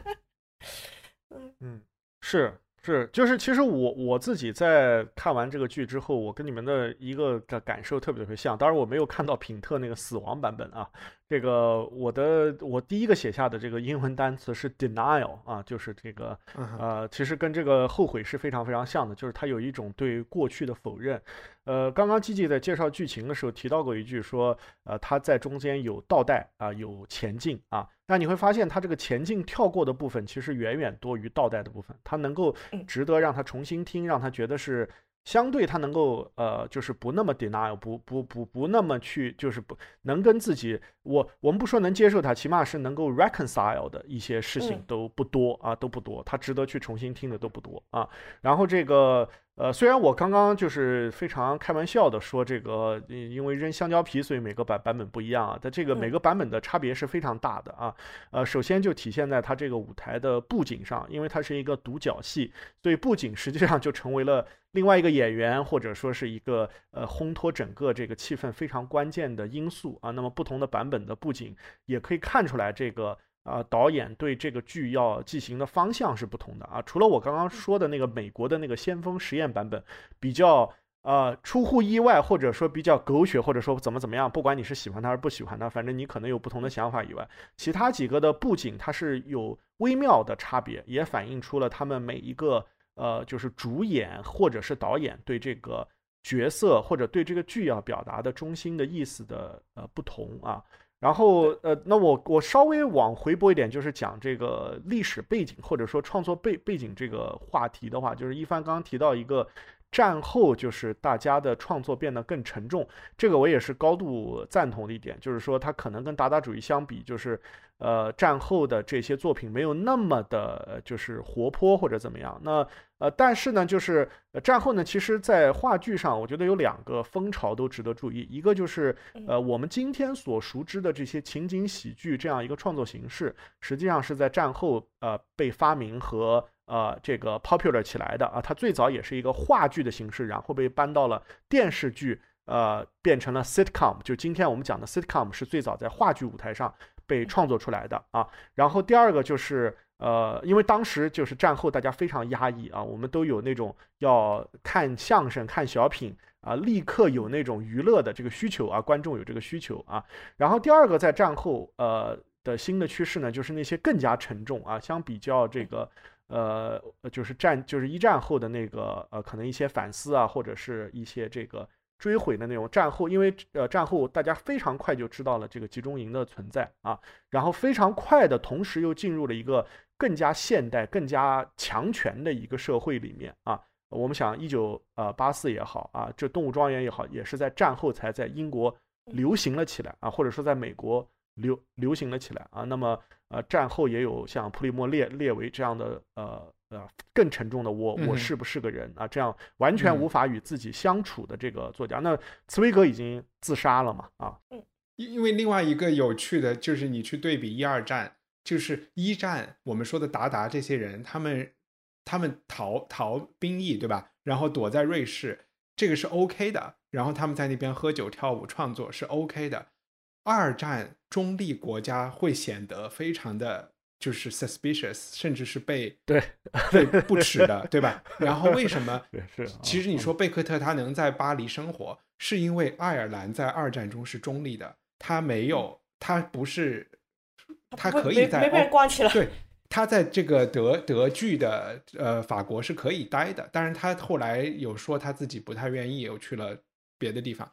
是，就是其实我自己在看完这个剧之后，我跟你们的一个感受特别像。当然我没有看到品特那个死亡版本啊。这个我第一个写下的这个英文单词是 denial 啊，就是这个其实跟这个后悔是非常非常像的，就是它有一种对过去的否认。刚刚Gigi在介绍剧情的时候提到过一句说，它在中间有倒带啊，有前进啊。但你会发现它这个前进跳过的部分其实远远多于倒带的部分，它能够值得让他重新听，让他觉得是相对他能够就是不那么 denial， 不那么去就是不能跟自己我们不说能接受他，起码是能够 reconcile 的一些事情都不多啊，都不多，他值得去重新听的都不多啊。然后这个虽然我刚刚就是非常开玩笑的说这个因为扔香蕉皮所以每个版本不一样啊，但这个每个版本的差别是非常大的啊。首先就体现在它这个舞台的布景上，因为它是一个独角戏，所以布景实际上就成为了另外一个演员或者说是一个烘托整个这个气氛非常关键的因素啊。那么不同的版本的布景也可以看出来这个导演对这个剧要进行的方向是不同的啊。除了我刚刚说的那个美国的那个先锋实验版本比较出乎意外，或者说比较狗血，或者说怎么样，不管你是喜欢它还是不喜欢它，反正你可能有不同的想法以外，其他几个的布景它是有微妙的差别，也反映出了他们每一个就是主演或者是导演对这个角色或者对这个剧要表达的中心的意思的不同啊。然后那我稍微往回拨一点，就是讲这个历史背景或者说创作背景这个话题的话，就是一帆刚刚提到一个战后就是大家的创作变得更沉重，这个我也是高度赞同的一点，就是说它可能跟达达主义相比，就是战后的这些作品没有那么的就是活泼或者怎么样。那但是呢就是战后呢其实在话剧上我觉得有两个风潮都值得注意，一个就是我们今天所熟知的这些情景喜剧这样一个创作形式，实际上是在战后被发明和这个 popular 起来的啊。它最早也是一个话剧的形式，然后被搬到了电视剧，变成了 sitcom， 就今天我们讲的 sitcom 是最早在话剧舞台上被创作出来的啊。然后第二个就是因为当时就是战后大家非常压抑啊，我们都有那种要看相声看小品啊，立刻有那种娱乐的这个需求啊，观众有这个需求啊。然后第二个在战后的新的趋势呢，就是那些更加沉重啊，相比较这个就是一战后的那个可能一些反思啊，或者是一些这个追悔的那种战后，因为战后大家非常快就知道了这个集中营的存在啊，然后非常快的同时又进入了一个更加现代更加强权的一个社会里面啊。我们想1984也好啊，这动物庄园也好，也是在战后才在英国流行了起来啊，或者说在美国流行了起来啊。那么战后也有像普里莫列维这样的更沉重的我是不是个人啊，这样完全无法与自己相处的这个作家。那茨威格已经自杀了嘛啊。 因为另外一个有趣的就是你去对比一二战，就是一战我们说的达这些人，他们逃兵役对吧，然后躲在瑞士，这个是 OK 的，然后他们在那边喝酒跳舞创作是 OK 的。二战中立国家会显得非常的就是 suspicious， 甚至是被不耻的对吧。然后为什么其实你说贝克特他能在巴黎生活，是因为爱尔兰在二战中是中立的，他不是他可以在没被关起来， 对，他在这个德剧的法国是可以待的，当然他后来有说他自己不太愿意，又去了别的地方。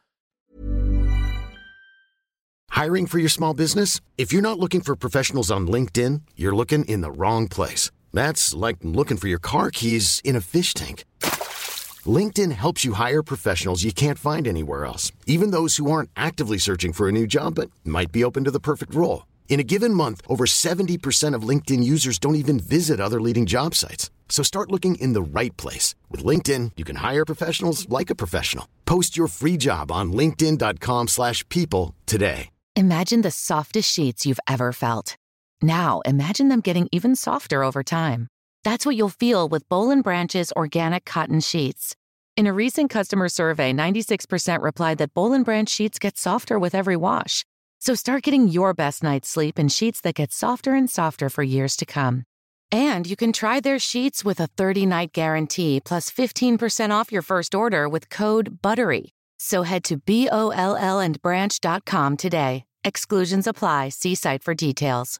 Hiring for your small business? If you're not looking for professionals on LinkedIn, you're looking in the wrong place. That's like looking for your car keys in a fish tank. LinkedIn helps you hire professionals you can't find anywhere else, even those who aren't actively searching for a new job but might be open to the perfect role. In a given month, over 70% of LinkedIn users don't even visit other leading job sites. So start looking in the right place. With LinkedIn, you can hire professionals like a professional. Post your free job on linkedin.com/people today. Imagine the softest sheets you've ever felt. Now, imagine them getting even softer over time. That's what you'll feel with Boll & Branch's organic cotton sheets. In a recent customer survey, 96% replied that Boll & Branch sheets get softer with every wash. So start getting your best night's sleep in sheets that get softer and softer for years to come. And you can try their sheets with a 30-night guarantee plus 15% off your first order with code BUTTERY. So head to BOLLandbranch.com today. Exclusions apply. See site for details.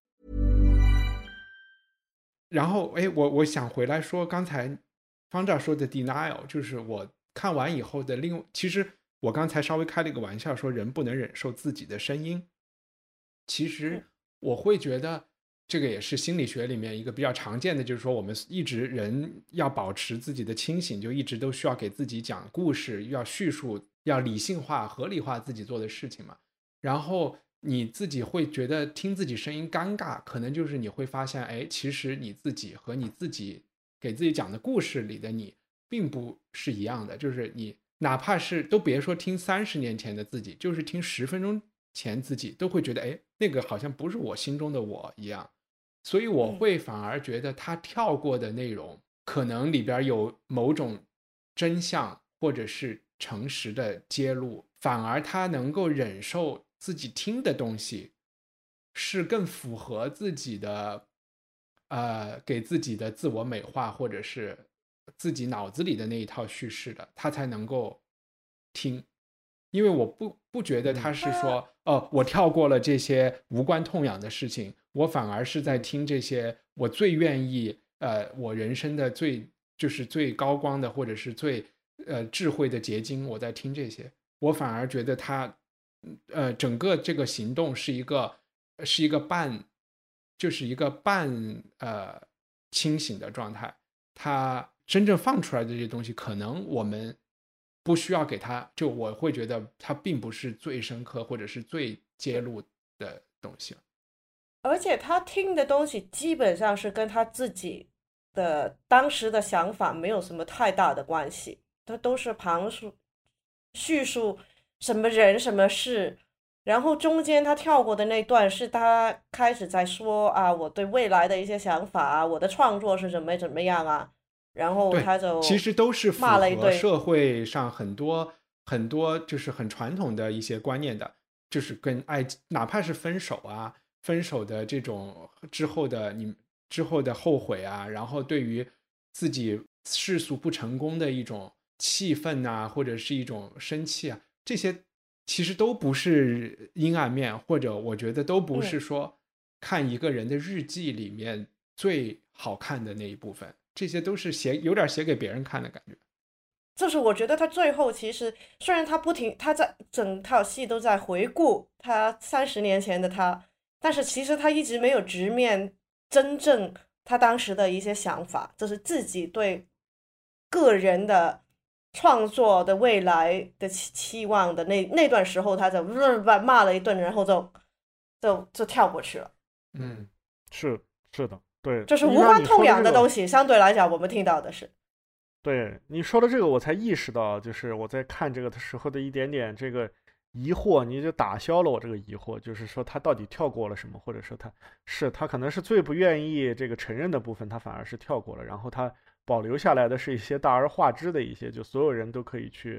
然后我想回来说刚才方丈说的 denial， 就是我看完以后的其实我刚才稍微开了一个玩笑说人不能忍受自己的声音，其实我会觉得这个也是心理学里面一个比较常见的，就是说我们一直人要保持自己的清醒，就一直都需要给自己讲故事，要叙述，要理性化合理化自己做的事情嘛。然后你自己会觉得听自己声音尴尬，可能就是你会发现其实你自己和你自己给自己讲的故事里的你并不是一样的，就是你哪怕是都别说听30年前的自己，就是听10分钟前自己都会觉得那个好像不是我心中的我一样。所以我会反而觉得他跳过的内容可能里边有某种真相或者是诚实的揭露，反而他能够忍受自己听的东西是更符合自己的给自己的自我美化或者是自己脑子里的那一套叙事的，他才能够听。因为我不觉得他是说我跳过了这些无关痛痒的事情，我反而是在听这些我最愿意我人生的就是最高光的或者是最智慧的结晶，我在听这些，我反而觉得他整个这个行动是一个半清醒的状态，他真正放出来的这些东西可能我们不需要给他，就我会觉得他并不是最深刻或者是最揭露的东西， 而且他听的东西基本上是跟他自己的当时的想法没有什么太大的关系，他都是旁述叙述什么人什么事，然后中间他跳过的那段是他开始在说我对未来的一些想法我的创作是怎么样然后他就其实都是符合社会上很多就是很传统的一些观念的，就是跟哪怕是分手的这种之后的后悔然后对于自己世俗不成功的一种气愤或者是一种生气这些其实都不是阴暗面，或者我觉得都不是说看一个人的日记里面最好看的那一部分，这些都是有点写给别人看的感觉。 就是我觉得他最后其实虽然他在整套戏都在回顾他30年前的他，但是其实他一直没有直面真正他当时的一些想法，就是自己对个人的创作的未来的期望的那段时候，他就骂了一顿，然后就跳过去了。 是的，对， 就是无关痛痒的东西，相对来讲我们听到的是。 对，你说的这个我才意识到，就是我在看这个的时候的一点点这个疑惑，你就打消了我这个疑惑，就是说他到底跳过了什么，或者说他可能是最不愿意这个承认的部分，他反而是跳过了，然后他保留下来的是一些大而化之的一些，就所有人都可以去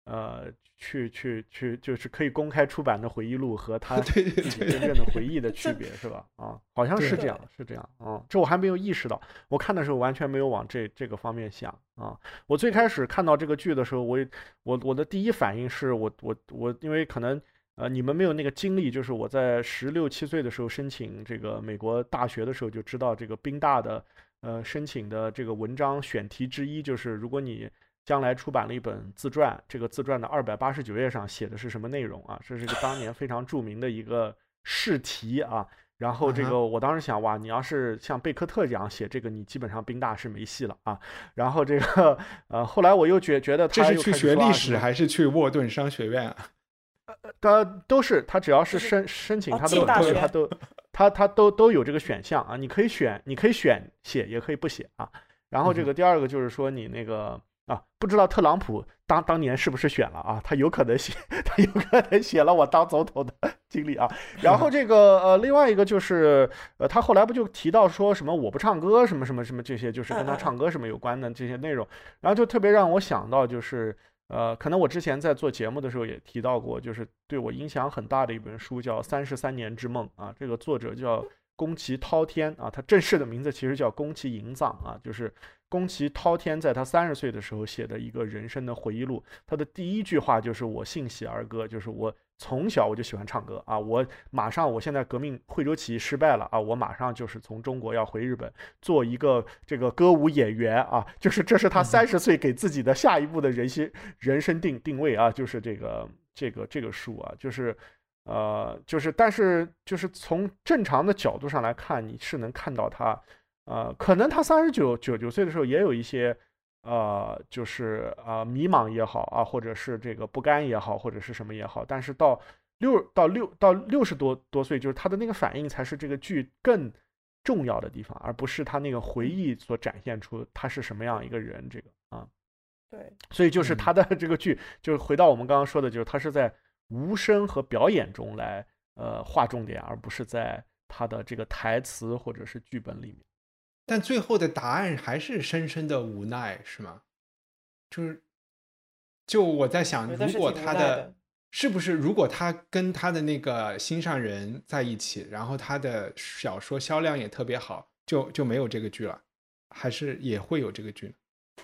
就是可以公开出版的回忆录和他自己真正的回忆的区别是吧？好像是这样这我还没有意识到，我看的时候完全没有往这个方面想我最开始看到这个剧的时候，我的第一反应是我因为可能你们没有那个经历，就是我在16、17岁的时候申请这个美国大学的时候就知道这个宾大的申请的这个文章选题之一就是如果你将来出版了一本自传，这个自传的289页上写的是什么内容这是个当年非常著名的一个试题然后这个我当时想，哇，你要是像贝克特这样写这个，你基本上宾大是没戏了啊。然后这个后来我又觉得他这是去学历史还是去沃顿商学院啊？ 都是，他只要是申请他的本科，他都有这个选项啊，你可以选写，也可以不写啊。然后这个第二个就是说你那个不知道特朗普当年是不是选了啊？他有可能写了我当总统的经历啊。然后这个另外一个就是他后来不就提到说什么我不唱歌什么这些，就是跟他唱歌什么有关的这些内容，然后就特别让我想到就是可能我之前在做节目的时候也提到过，就是对我影响很大的一本书叫《33年之梦》啊，这个作者叫宫崎滔天啊，他正式的名字其实叫宫崎银藏啊，就是宫崎滔天在他30岁的时候写的一个人生的回忆录。他的第一句话就是我性喜儿歌，就是我从小我就喜欢唱歌啊，我现在革命惠州起义失败了啊，我马上就是从中国要回日本做一个这个歌舞演员啊，就是这是他30岁给自己的下一步的人生定位啊，就是这个书啊，就是但是就是从正常的角度上来看，你是能看到他可能他39岁的时候也有一些就是迷茫也好啊，或者是这个不甘也好，或者是什么也好，但是到60多岁，就是他的那个反应才是这个剧更重要的地方，而不是他那个回忆所展现出他是什么样一个人。这个对， 所以就是他的这个剧，就是回到我们刚刚说的，就是他是在无声和表演中来划重点，而不是在他的这个台词或者是剧本里面。 但最后的答案还是深深的无奈，是吗？就我在想，如果他的是不是如果他跟他的那个心上人在一起，然后他的小说销量也特别好，就没有这个剧了，还是也会有这个剧呢？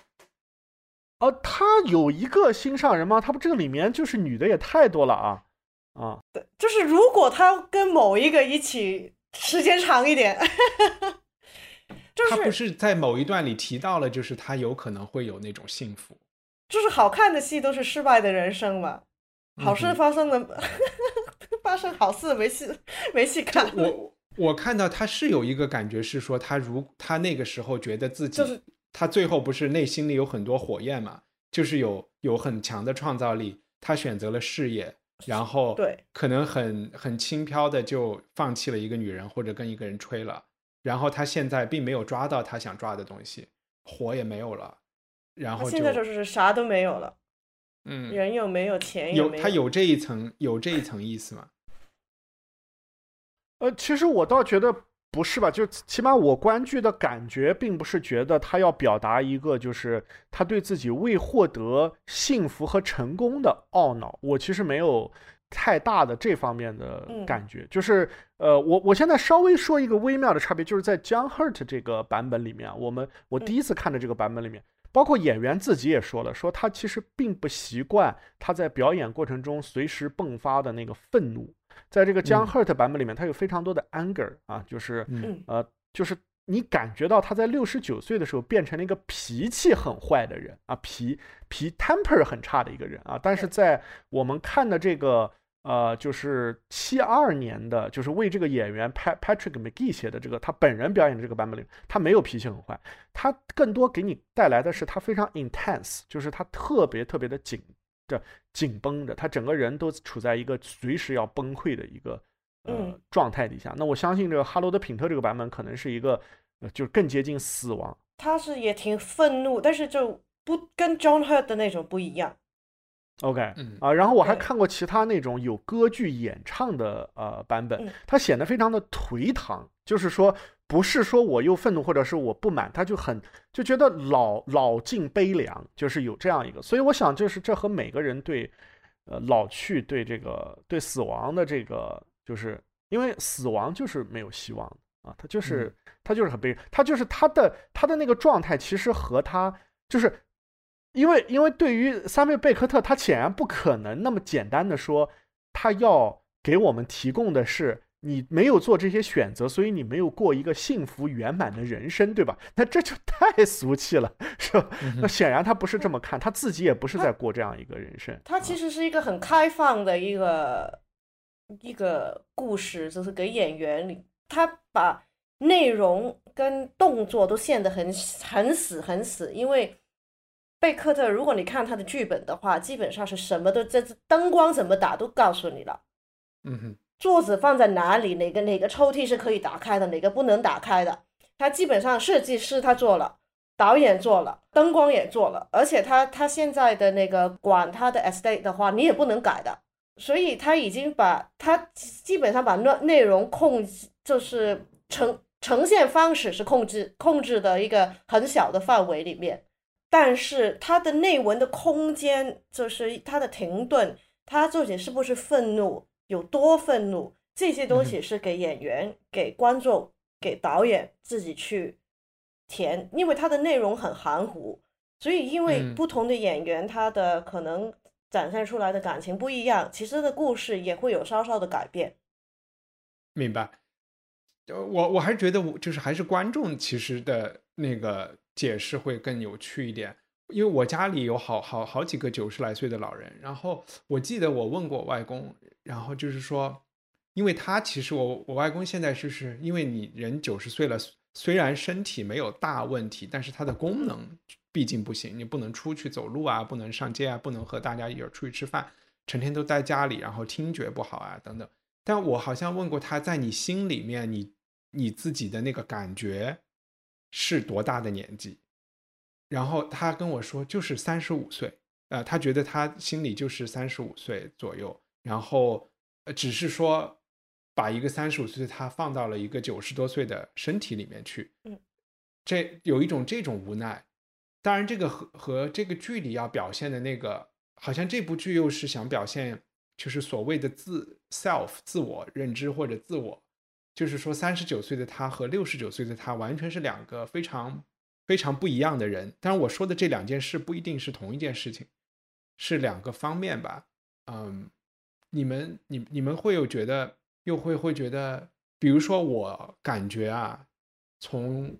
他有一个心上人吗？他不这个里面就是女的也太多了啊！ 对，就是如果他跟某一个一起时间长一点就是他不是在某一段里提到了，就是他有可能会有那种幸福， 就是好看的戏都是失败的人生嘛，好事发生的发生好事没戏看。 我看到他是有一个感觉是说他那个时候觉得自己就是他最后不是内心里有很多火焰嘛，就是有很强的创造力，他选择了事业，然后对可能很轻飘的就放弃了一个女人或者跟一个人吹了，然后他现在并没有抓到他想抓的东西，火也没有了，然后现在就是啥都没有了，人又没有，钱也没有， 他有这一层意思吗？ 其实我倒觉得不是吧，就起码我观剧的感觉并不是觉得他要表达一个就是他对自己未获得幸福和成功的懊恼，我其实没有太大的这方面的感觉。就是我现在稍微说一个微妙的差别，就是在 John Hurt 这个版本里面，我第一次看的这个版本里面，包括演员自己也说了，说他其实并不习惯他在表演过程中随时迸发的那个愤怒。在这个 John Hurt 版本里面，他有非常多的 anger 啊，就是就是你感觉到他在69岁的时候变成了一个脾气很坏的人啊，脾 temper 很差的一个人啊。但是在我们看的这个就是72年的，就是为这个演员 Patrick McGee 写的这个他本人表演的这个版本里，他没有脾气很坏，他更多给你带来的是他非常 intense， 就是他特别特别的紧绷着，他整个人都处在一个随时要崩溃的一个状态底下。那我相信这个哈罗德·品特这个版本可能是一个就更接近死亡。 他是也挺愤怒，但是就不跟 John Hurt 的那种不一样。 OK 然后我还看过其他那种有歌剧演唱的版本，他显得非常的颓唐，就是说不是说我又愤怒或者是我不满，他就觉得老尽悲凉，就是有这样一个。所以我想就是这和每个人对老去对死亡的这个，就是因为死亡就是没有希望啊，他就是很悲，他就是他的那个状态其实和他就是因为对于萨缪贝克特，他显然不可能那么简单的说他要给我们提供的是你没有做这些选择，所以你没有过一个幸福圆满的人生，对吧？那这就太俗气了，是吧？那显然他不是这么看，他自己也不是在过这样一个人生。 他其实是一个很开放的一个故事，就是给演员， 他把内容跟动作都限得很死，因为贝克特如果你看他的剧本的话，基本上是什么都这灯光怎么打都告诉你了。桌子放在哪里，哪个抽屉是可以打开的，哪个不能打开的，他基本上设计师他做了，导演做了，灯光也做了，而且他现在的那个管他的 estate 的话，你也不能改的，所以他已经他基本上把内容就是呈现方式是控制的一个很小的范围里面，但是他的内文的空间，就是他的停顿，他自己是不是愤怒，有多愤怒，这些东西是给演员、给观众、给导演自己去填，因为他的内容很含糊，所以因为不同的演员他的可能展现出来的感情不一样，其实的故事也会有稍稍的改变。 明白。我还是觉得就是还是观众其实的那个解释会更有趣一点，因为我家里有好几个90来岁的老人，然后我记得我问过我外公，然后就是说，因为他其实我外公现在就是因为你人90岁了，虽然身体没有大问题，但是他的功能毕竟不行，你不能出去走路啊，不能上街啊，不能和大家一块出去吃饭，成天都在家里，然后听觉不好啊等等。但我好像问过他，在你心里面你自己的那个感觉是多大的年纪，然后他跟我说就是35岁，他觉得他心里就是35岁左右，然后只是说把一个35岁的他放到了一个90多岁的身体里面去，这有一种这种无奈。当然这个和这个剧里要表现的那个，好像这部剧又是想表现就是所谓的自我认知或者自我，就是说39岁的他和69岁的他完全是两个非常非常不一样的人。当然我说的这两件事不一定是同一件事情，是两个方面吧。你们会有觉得会觉得，比如说我感觉啊，从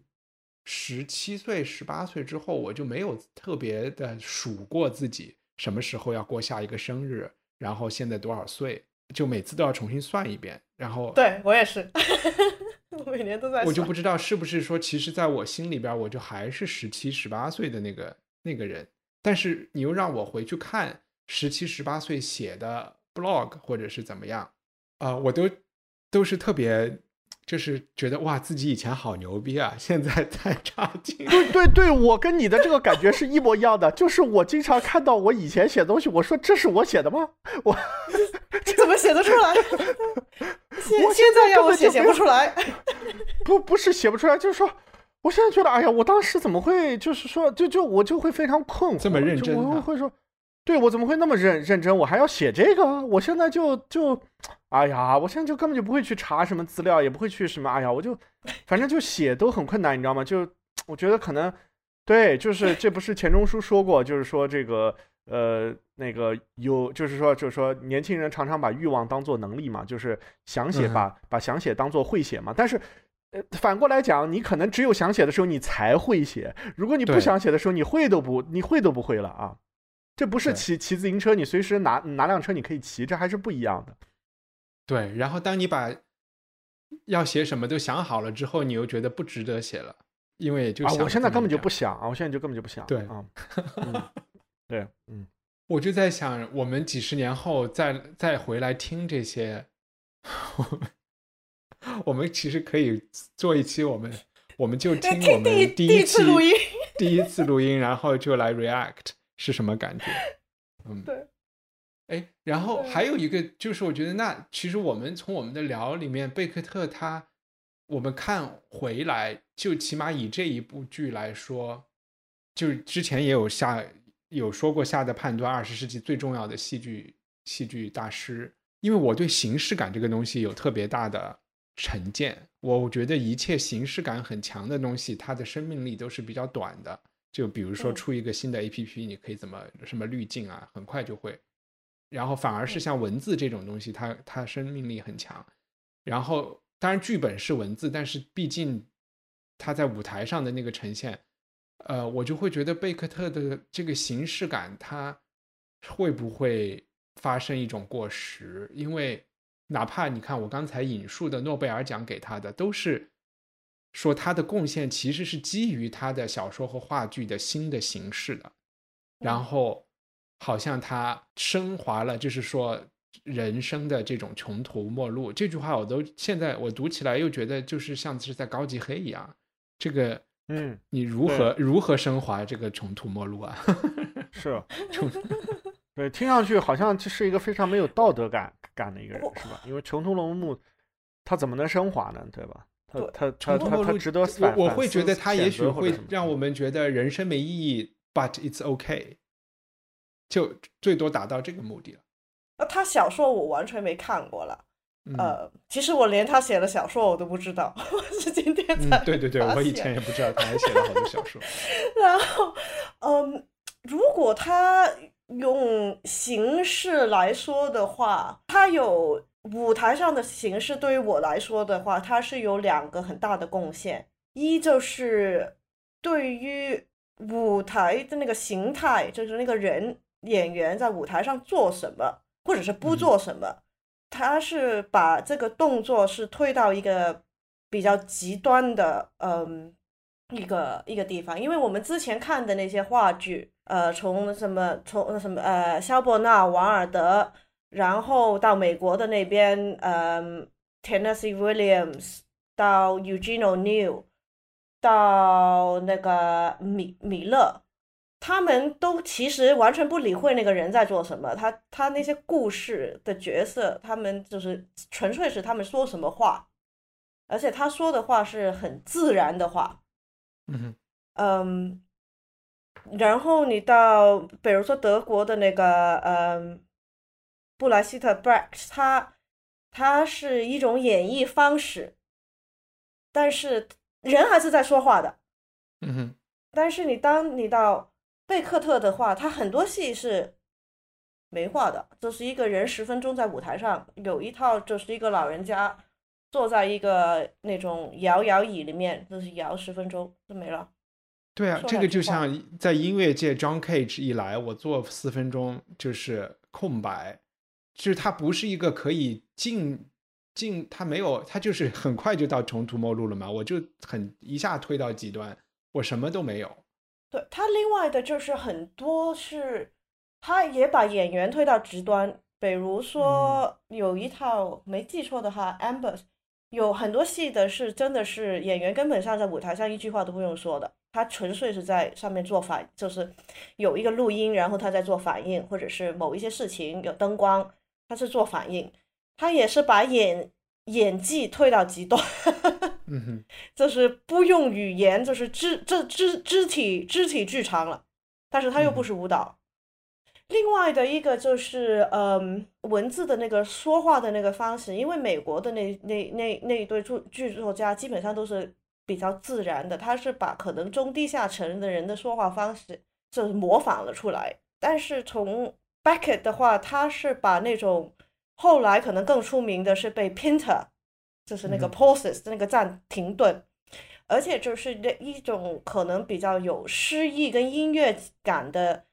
17岁18岁之后，我就没有特别的数过自己什么时候要过下一个生日，然后现在多少岁，就每次都要重新算一遍。然后对我也是我每年都在算。 我就不知道是不是说其实在我心里边我就还是17、18岁的那个人，但是你又让我回去看17、18岁写的 blog 或者是怎么样，我都是特别就是觉得哇，自己以前好牛逼啊，现在太差劲。 对，我跟你的这个感觉是一模一样的，就是我经常看到我以前写的东西，我说这是我写的吗？我你怎么写得出来？现在要我写不出来。 不是写不出来，就是说我现在觉得哎呀，我当时怎么会就是说我就会非常困惑， 这么认真我会说对，我怎么会那么认真，我还要写这个？我现在就哎呀，我现在就根本就不会去查什么资料，也不会去什么，哎呀，我就反正就写都很困难，你知道吗？就我觉得可能对，就是这不是钱钟书说过，就是说这个那个就是说年轻人常常把欲望当做能力嘛，就是想写把想写当做会写嘛，但是反过来讲，你可能只有想写的时候你才会写，如果你不想写的时候你会都不会了啊。这不是骑自行车，你随时拿辆车你可以骑，这还是不一样的。 对，然后当你把要写什么都想好了之后，你又觉得不值得写了，因为就想我现在根本就不想啊，我现在就根本就不想。 对啊，对， 我就在想，我们几十年后再回来听这些，我们其实可以做一期，我们就听我们第一次录音，然后就来 react。是什么感觉？ 对。 然后还有一个就是我觉得那其实我们从我们的聊里面，贝克特我们看回来，就起码以这一部剧来说，就是之前也有说过下的判断20世纪最重要的戏剧大师，因为我对形式感这个东西有特别大的成见，我觉得一切形式感很强的东西，它的生命力都是比较短的。就比如说出一个新的 APP， 你可以什么滤镜啊，很快就会。然后反而是像文字这种东西，它生命力很强。然后当然剧本是文字，但是毕竟它在舞台上的那个呈现，我就会觉得贝克特的这个形式感，它会不会发生一种过时？因为哪怕你看我刚才引述的诺贝尔奖给他的，都是说他的贡献其实是基于他的小说和话剧的新的形式的，然后好像他升华了，就是说人生的这种穷途末路。这句话现在我读起来又觉得就是像是在高级黑一样。这个你如何升华这个穷途末路啊？ 是对，听上去好像是一个非常没有道德感的一个人，是吧？因为穷途末路他怎么能升华呢？对吧？他值得我会觉得他也许会让我们觉得人生没意义 ，but it's okay， 就最多达到这个目的了。 他小说我完全没看过了。其实我连他写的小说我都不知道，我是今天才对，我以前也不知道他还写了好多小说。 然后如果他用形式来说的话，他有舞台上的形式，对于我来说的话，他是有2个很大的贡献。一就是对于舞台的那个形态，就是那个演员在舞台上做什么或者是不做什么，他是把这个动作是推到一个比较极端的一个地方。因为我们之前看的那些话剧，从什么萧伯纳、王尔德，然后到美国的那边Tennessee Williams， 到 Eugene O'Neill， 到那个米勒，他们都其实完全不理会那个人在做什么，他那些故事的角色，他们就是纯粹是他们说什么话，而且他说的话是很自然的话。然后你到比如说德国的那个布莱希特 Brecht， 他是一种演绎方式，但是人还是在说话的。但是当你到贝克特的话，他很多戏是没话的，就是一个人10分钟在舞台上，有一套就是一个老人家坐在一个那种摇椅里面，就是摇10分钟就没了。 对啊，这个就像在音乐界 John Cage 一来，我做4分钟就是空白，就是他不是一个可以他没有，他就是很快就到穷途末路了嘛，我就一下推到极端，我什么都没有。 对，他另外的就是很多是他也把演员推到极端，比如说有一套没记错的话 Amber 有很多戏的是真的是演员根本上在舞台上一句话都不用说的，他纯粹是在上面做就是有一个录音，然后他在做反应，或者是某一些事情有灯光，他是做反应。他也是把演技推到极端就是不用语言，就是肢体剧场了，但是他又不是舞蹈。另外的一个就是文字的那个说话的那个方式，因为美国的那一对剧作家基本上都是比较自然的，他是把可能中低下层的人的说话方式就是模仿了出来。但是从 Beckett 的话，他是把那种后来可能更出名的是被 Pinter， 就是那个 pauses 那个暂停顿，而且就是一种可能比较有诗意跟音乐感的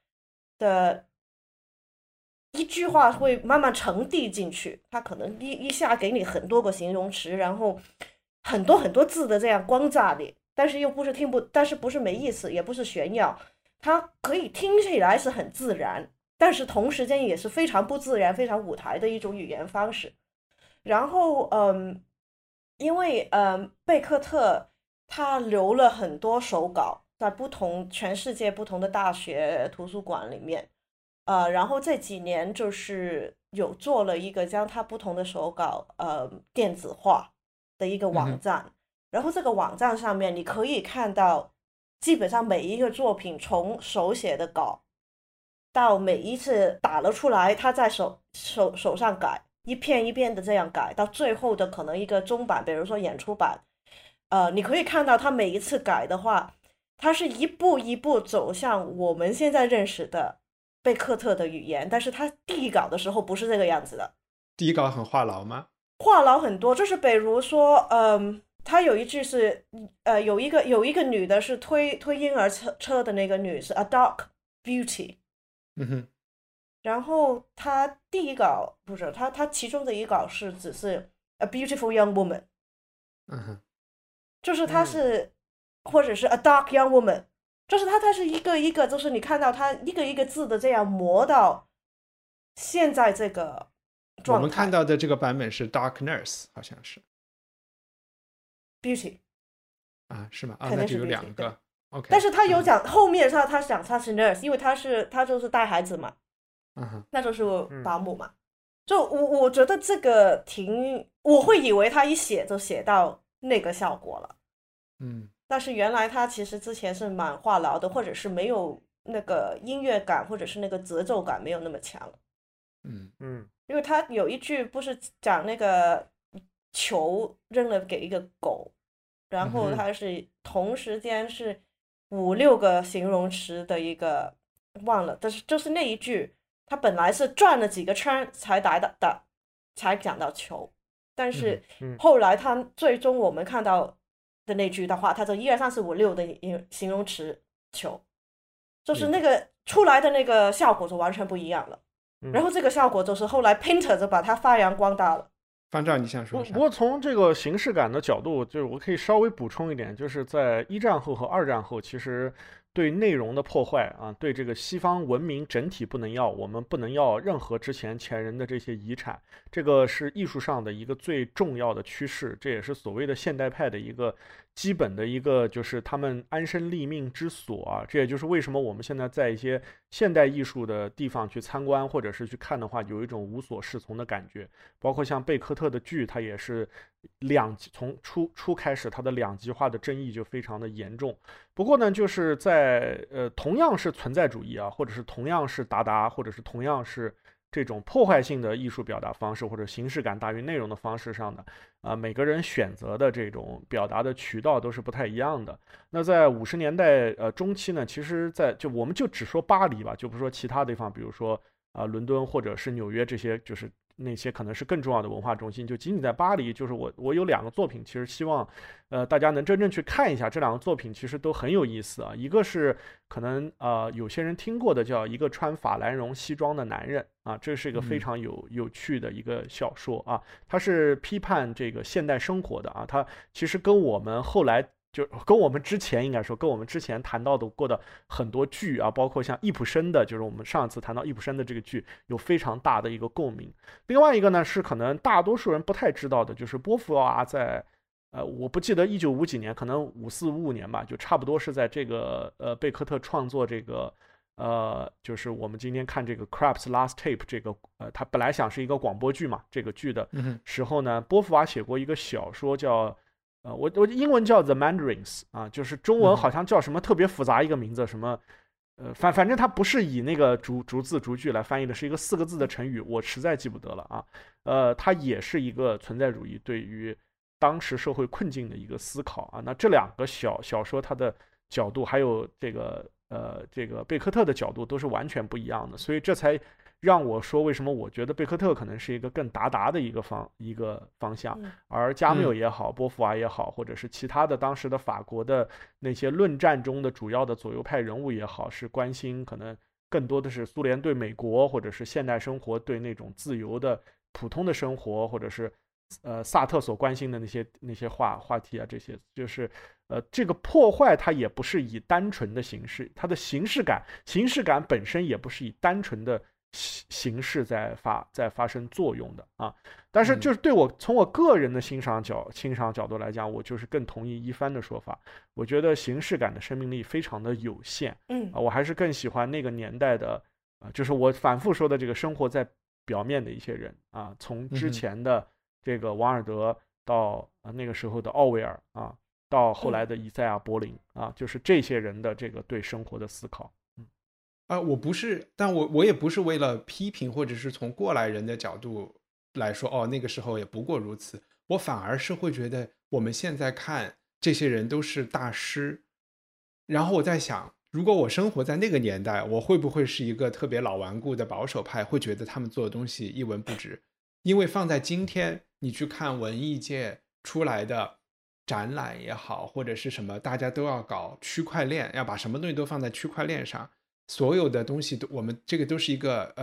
一句话会慢慢沉递进去，他可能一下给你很多个形容词，然后很多字的这样光炸你，但是又不是但是不是没意思，也不是炫耀，它可以听起来是很自然，但是同时间也是非常不自然、非常舞台的一种语言方式。然后因为贝克特他留了很多手稿在全世界不同的大学图书馆里面。然后这几年就是有做了一个将他不同的手稿电子化的一个网站，然后这个网站上面你可以看到基本上每一个作品从手写的稿到每一次打了出来他在手上改，一片一片的这样改，到最后的可能一个终版，比如说演出版，你可以看到他每一次改的话，他是一步一步走向我们现在认识的贝克特的语言，但是他第一稿的时候不是这个样子的。 第一稿很话痨吗？ 话痨很多，就是比如说他有一句是有一个女的是推婴儿车的那个女是 A Dark Beauty， 然后他第一稿不是他其中的一稿是只是 a beautiful young woman， 就是他是或者是 a dark young woman， 就是他是一个一个，就是你看到他一个一个字的这样磨到现在这个状态。 我们看到的这个版本是 dark nurse， 好像是 beauty 啊，是吗？那就有2个。OK， 但是他有讲后面他讲他是 nurse， 因为他就是带孩子嘛，那就是保姆嘛。就我觉得这个我会以为他一写就写到那个效果了，但是原来他其实之前是蛮话痨的，或者是没有那个音乐感，或者是那个节奏感没有那么强。因为他有一句不是讲那个球扔了给一个狗，然后他是同时间是5-6个形容词的一个忘了，但是就是那一句他本来是转了几个圈才才讲到球，但是后来他最终我们看到的那句的话，他就1、2、3、4、5、6的形容词球，就是那个出来的那个效果就完全不一样了。然后这个效果就是后来 Painter 就把它发扬光大了。 方丈，你想说啥？ 不过从这个形式感的角度，就是我可以稍微补充一点，就是在1战后和2战后，其实对内容的破坏啊，对这个西方文明整体不能要，我们不能要任何之前人的这些遗产，这个是艺术上的一个最重要的趋势，这也是所谓的现代派的一个基本的一个，就是他们安身立命之所啊。这也就是为什么我们现在在一些现代艺术的地方去参观或者是去看的话，有一种无所适从的感觉。包括像贝科特的剧，它也是从初开始，它的2极化的争议就非常的严重。不过呢，就是在同样是存在主义啊，或者是同样是达，或者是同样是这种破坏性的艺术表达方式，或者形式感大于内容的方式上的每个人选择的这种表达的渠道都是不太一样的。那在50年代中期呢，其实我们就只说巴黎吧，就不说其他地方，比如说伦敦或者是纽约这些，就是那些可能是更重要的文化中心，就仅仅在巴黎，就是我有2个作品，其实希望大家能真正去看一下。这2个作品其实都很有意思啊。一个是可能有些人听过的，叫一个穿法兰绒西装的男人啊，这是一个非常有趣的一个小说啊，它是批判这个现代生活的啊，它其实跟我们后来就跟我们之前应该说跟我们之前谈到的过的很多剧啊，包括像易卜生的，就是我们上次谈到易卜生的这个剧，有非常大的一个共鸣。另外一个呢是可能大多数人不太知道的，就是波伏娃在我不记得1950几年，可能54、55年吧，就差不多是在这个贝科特创作这个就是我们今天看这个 Crab's Last Tape 这个他本来想是一个广播剧嘛，这个剧的时候呢，波伏娃写过一个小说叫我英文叫 The Mandarins 啊，就是中文好像叫什么特别复杂一个名字，什么反正它不是以那个逐字逐句来翻译的，是一个4个字的成语，我实在记不得了啊。它也是一个存在主义对于当时社会困境的一个思考啊。那这2个小说它的角度，还有这个贝科特的角度都是完全不一样的，所以这才让我说为什么我觉得贝科特可能是一个更达的一个方向，而加缪也好，波伏娃也好，或者是其他的当时的法国的那些论战中的主要的左右派人物也好，是关心可能更多的是苏联对美国，或者是现代生活对那种自由的普通的生活，或者是萨特所关心的那些话题啊，这些就是这个破坏它也不是以单纯的形式，它的形式感本身也不是以单纯的形式在发生作用的啊。但是就是从我个人的欣赏角度来讲，我就是更同意一帆的说法，我觉得形式感的生命力非常的有限。我还是更喜欢那个年代的就是我反复说的这个生活在表面的一些人啊，从之前的这个王尔德到那个时候的奥威尔啊，到后来的以赛亚·柏林啊，就是这些人的这个对生活的思考。 我不是，但我也不是为了批评，或者是从过来人的角度来说，那个时候也不过如此。我反而是会觉得，我们现在看这些人都是大师，然后我在想，如果我生活在那个年代，我会不会是一个特别老顽固的保守派，会觉得他们做的东西一文不值？因为放在今天，你去看文艺界出来的展览也好，或者是什么，大家都要搞区块链，要把什么东西都放在区块链上。 所有的东西我们这个都是一个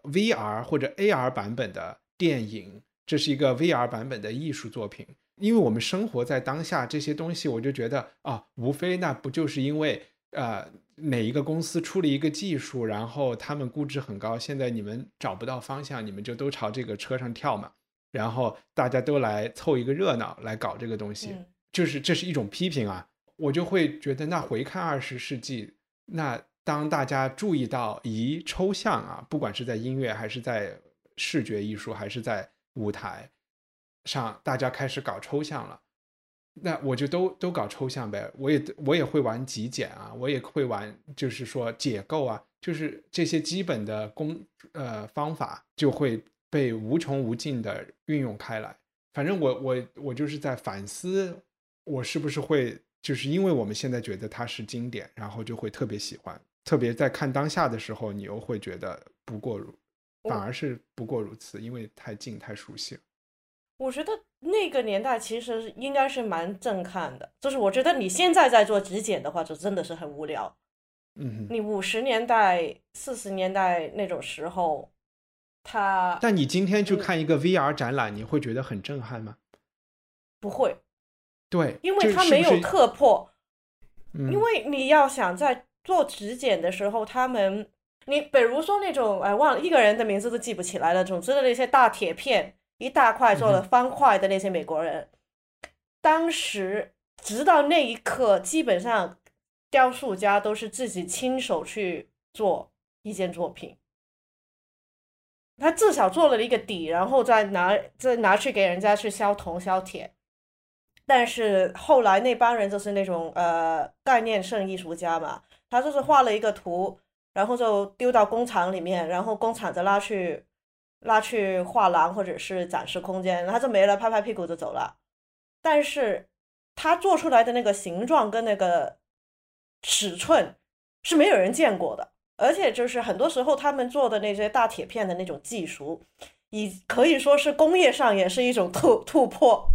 VR 或者 AR 版本的电影，这是一个 VR 版本的艺术作品。因为我们生活在当下，这些东西我就觉得无非那不就是因为哪一个公司出了一个技术，然后他们估值很高，现在你们找不到方向，你们就都朝这个车上跳嘛，然后大家都来凑一个热闹来搞这个东西，就是这是一种批评啊。我就会觉得那回看20世纪，那当大家注意到抽象啊，不管是在音乐还是在视觉艺术还是在舞台上，大家开始搞抽象了，那我就都搞抽象呗。我也会玩极简啊，我也会玩就是说解构啊，就是这些基本的方法就会被无穷无尽的运用开来。反正我就是在反思，我是不是会就是因为我们现在觉得它是经典，然后就会特别喜欢，特别在看当下的时候，你又会觉得反而是不过如此，因为太近太熟悉了。 我觉得那个年代其实应该是蛮震撼的，就是我觉得你现在在做极简的话就真的是很无聊。你50年代40年代那种时候但你今天去看一个 VR 展览，你会觉得很震撼吗？ 不会。 对， 因为它没有突破。因为你要想在做极简的时候，你比如说那种忘了一个人的名字都记不起来了，总之的那些大铁片一大块做了方块的那些美国人，当时直到那一刻，基本上雕塑家都是自己亲手去做一件作品，他至少做了一个底，然后再拿去给人家去削铜削铁。但是后来那帮人就是那种概念性艺术家嘛，他就是画了一个图，然后就丢到工厂里面，然后工厂就拉去画廊或者是展示空间，他就没了，拍拍屁股就走了。但是他做出来的那个形状跟那个尺寸是没有人见过的，而且就是很多时候他们做的那些大铁片的那种技术，可以说是工业上也是一种突破。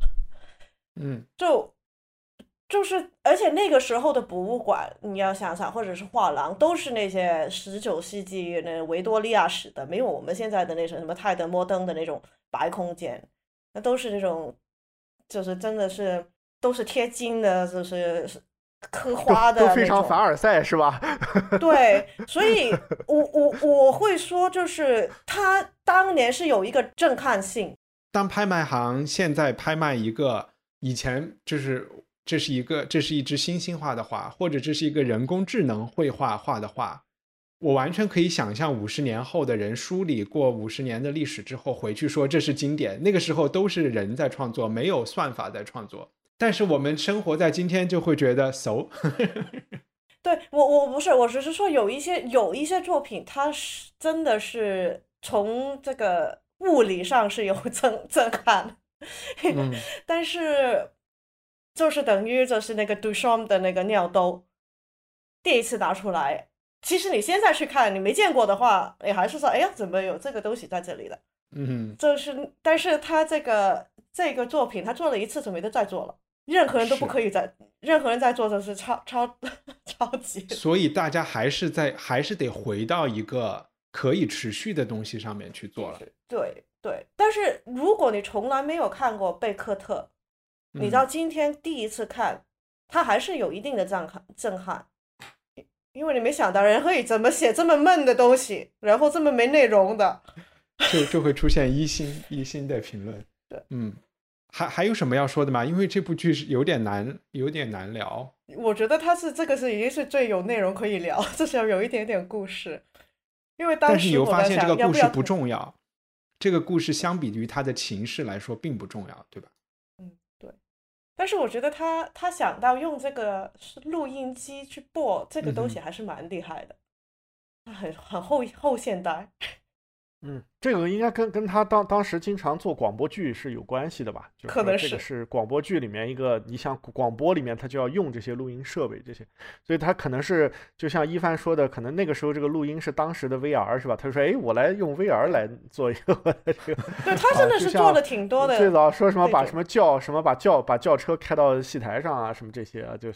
就是而且那个时候的博物馆你要想想，或者是画廊，都是那些19世纪那维多利亚史的，没有我们现在的那种什么泰德摩登的那种白空间，那都是那种就是真的是都是贴金的，就是刻花的那种， 都非常凡尔赛是吧？ 对，所以我会说就是他当年是有一个震撼性。 当拍卖行现在拍卖一个以前就是这是一支新兴画的画，或者这是一个人工智能绘画画的画，我完全可以想象50年后的人梳理过50年的历史之后回去说这是经典，那个时候都是人在创作，没有算法在创作。但是我们生活在今天就会觉得so 对，我不是，我只是说有一些作品它是真的是从这个物理上是有震撼但是就是等于就是那个 Duchamp 的那个尿兜第一次拿出来，其实你现在去看你没见过的话，你还是说哎呀怎么有这个东西在这里的。就是但是他这个作品他做了一次就没得再做了，任何人都不可以任何人在做就是超级， 所以大家还是得回到一个可以持续的东西上面去做了。 对，但是如果你从来没有看过贝克特，你到今天第一次看，它还是有一定的震撼，因为你没想到人可以怎么写这么闷的东西，然后这么没内容的， 就会出现一星的评论。 对， 还有什么要说的吗？因为这部剧是有点难聊。 我觉得这个已经是最有内容可以聊，至少有一点点故事。因为当时但是你又发现这个故事不重要，这个故事相比于它的情势来说并不重要，对吧？ 对。但是我觉得他想到用这个录音机去播这个东西还是蛮厉害的，很后现代。 这个应该跟他当时经常做广播剧是有关系的吧？就是可能这个是广播剧里面一个，你想广播里面他就要用这些录音设备这些，所以他可能是就像一帆说的，可能那个时候这个录音是当时的 VR 是吧？他说哎，我来用 VR 来做一个这个。 对，他真的是做了挺多的。 最早说什么把轿车开到戏台上啊，什么这些啊，就是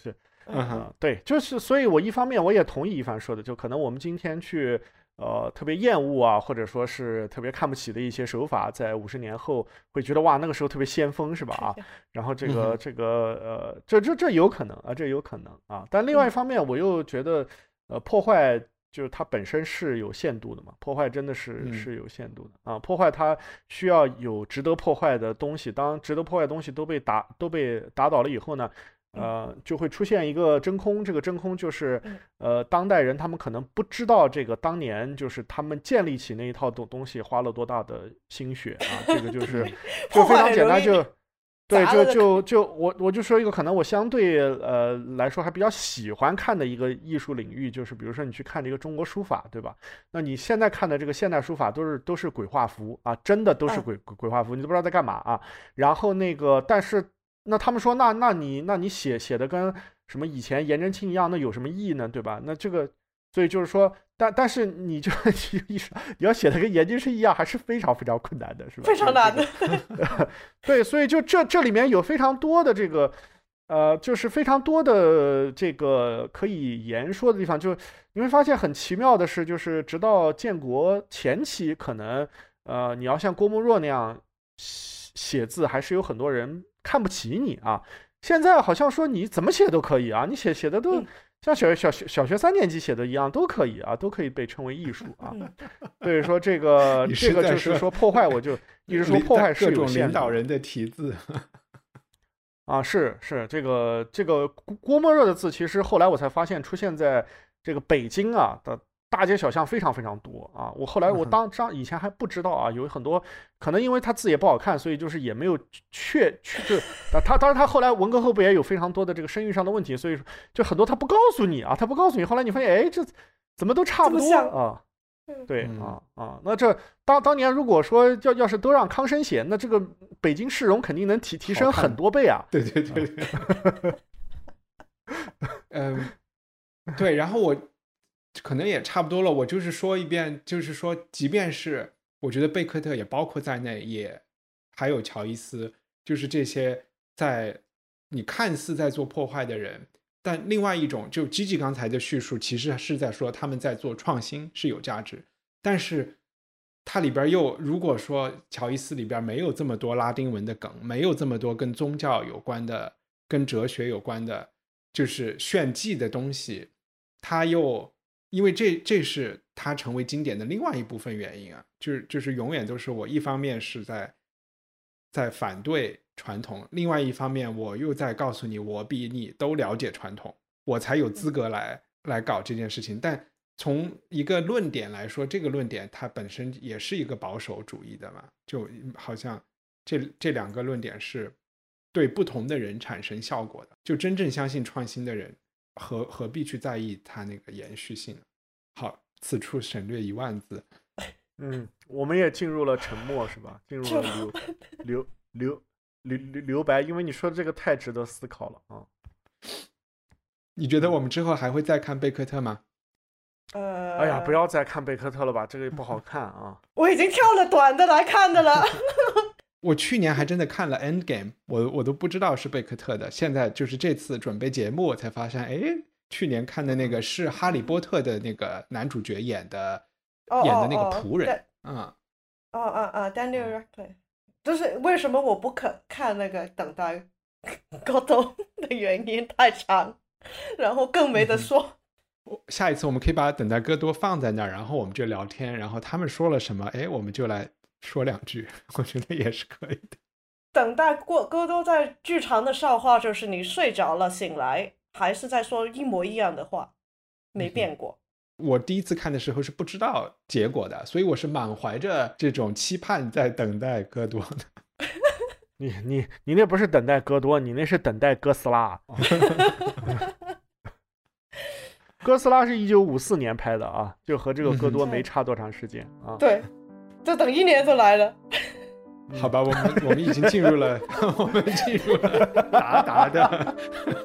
对，就是所以我一方面我也同意一帆说的，就可能我们今天去特别厌恶啊，或者说是特别看不起的一些手法，在50年后会觉得哇那个时候特别先锋是吧啊？然后这有可能啊，这有可能啊。但另外一方面我又觉得破坏就是它本身是有限度的嘛，破坏真的是有限度的啊，破坏它需要有值得破坏的东西，当值得破坏的东西都被打倒了以后呢，就会出现一个真空，这个真空就是当代人他们可能不知道这个当年就是他们建立起那一套东西花了多大的心血啊，这个就是就非常简单就。对，我就说一个可能我相对来说还比较喜欢看的一个艺术领域，就是比如说你去看这个中国书法，对吧？那你现在看的这个现代书法都是鬼画符啊，真的都是鬼画符，你都不知道在干嘛啊。然后那个，但是那他们说，那你写的跟什么以前颜真卿一样，那有什么意义呢？对吧？那这个。所以就是说，但是你要写的跟颜真卿一样，还是非常非常困难的，是吧？ 非常难的。 对，所以就这里面有非常多的这个，就是非常多的这个可以言说的地方。就你会发现很奇妙的是，就是直到建国前期，可能你要像郭沫若那样写字，还是有很多人看不起你啊。现在好像说你怎么写都可以啊，你写的都。像小学3年级写的一样都可以啊，都可以被称为艺术啊。所以说这个就是说破坏，我就一直说破坏是有限的。各种领导人的题字啊，是这个郭沫若的字，其实后来我才发现出现在这个北京啊的大街小巷非常非常多啊。我后来以前还不知道啊，有很多可能因为他字也不好看，所以就是也没有他当然他后来文革后不也有非常多的这个声誉上的问题，所以就很多他不告诉你啊，后来你发现哎这怎么都差不多啊。对那这当年如果说要是都让康生写，那这个北京市容肯定能提升很多倍啊。 对对，然后我可能也差不多了，我就是说一遍，就是说即便是我觉得贝克特也包括在内，也还有乔伊斯，就是这些在你看似在做破坏的人，但另外一种就Gigi刚才的叙述其实是在说他们在做创新是有价值，但是它里边又如果说乔伊斯里边没有这么多拉丁文的梗，没有这么多跟宗教有关的跟哲学有关的就是炫技的东西，他又因为这是他成为经典的另外一部分原因啊，就是永远都是我一方面是在反对传统，另外一方面我又在告诉你我比你都了解传统，我才有资格来搞这件事情。但从一个论点来说，这个论点它本身也是一个保守主义的嘛，就好像这两个论点是对不同的人产生效果的，就真正相信创新的人何必去在意它那个延续性。好，此处省略10000字。 我们也进入了沉默是吧？进入了留白，因为你说的这个太值得思考了啊。 你觉得我们之后还会再看贝克特吗？ 哎呀，不要再看贝克特了吧，这个不好看啊。 我已经跳了短的来看的了。 我去年还真的看了 Endgame， 我都不知道是贝克特的，现在就是这次准备节目我才发现，哎，去年看的那个是哈利波特的那个男主角演的那个仆人。 Daniel Radcliffe。就是为什么我不肯看那个等待戈多的原因，太长，然后更没得说。 下一次我们可以把等待戈多放在那儿，然后我们就聊天，然后他们说了什么，哎，我们就来说2句，我觉得也是可以的。 等待戈多在剧场的笑话就是你睡着了醒来还是在说一模一样的话，没变过。 我第一次看的时候是不知道结果的，所以我是满怀着这种期盼在等待戈多的。 你那不是等待戈多，你那是等待哥斯拉。哥斯拉是1954年拍的啊，就和这个戈多没差多长时间啊。 对，就等1年就来了。 好吧，我们已经进入了达的。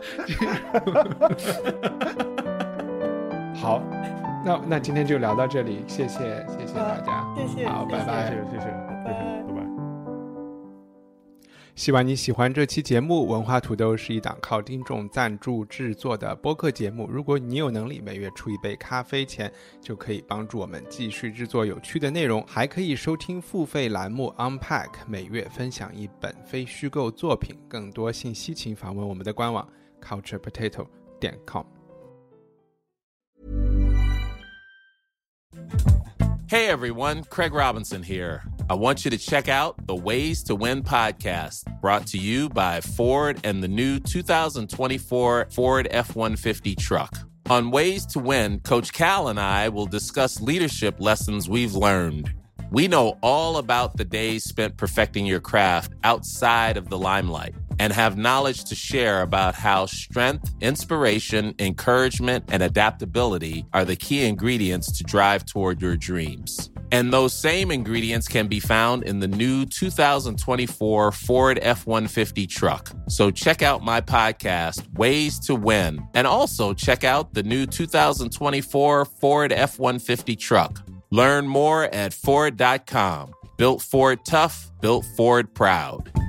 好，那今天就聊到这里，谢谢大家， 谢谢， 好，拜拜， 谢谢，拜拜。 希望你喜欢这期节目。文化土豆是一档靠听众赞助制作的播客节目，如果你有能力每月出一杯咖啡钱，就可以帮助我们继续制作有趣的内容，还可以收听付费栏目 Unpack， 每月分享一本非虚构作品。更多信息请访问我们的官网 culturepotato.com。 Hey everyone, Craig Robinson here. I want you to check out the Ways to Win podcast, brought to you by Ford and the new 2024 Ford F-150 truck. On Ways to Win, Coach Cal and I will discuss leadership lessons we've learned. We know all about the days spent perfecting your craft outside of the limelight and have knowledge to share about how strength, inspiration, encouragement, and adaptability are the key ingredients to drive toward your dreams. And those same ingredients can be found in the new 2024 Ford F-150 truck. So check out my podcast, Ways to Win, and also check out the new 2024 Ford F-150 truck. Learn more at Ford.com. Built Ford tough, built Ford proud.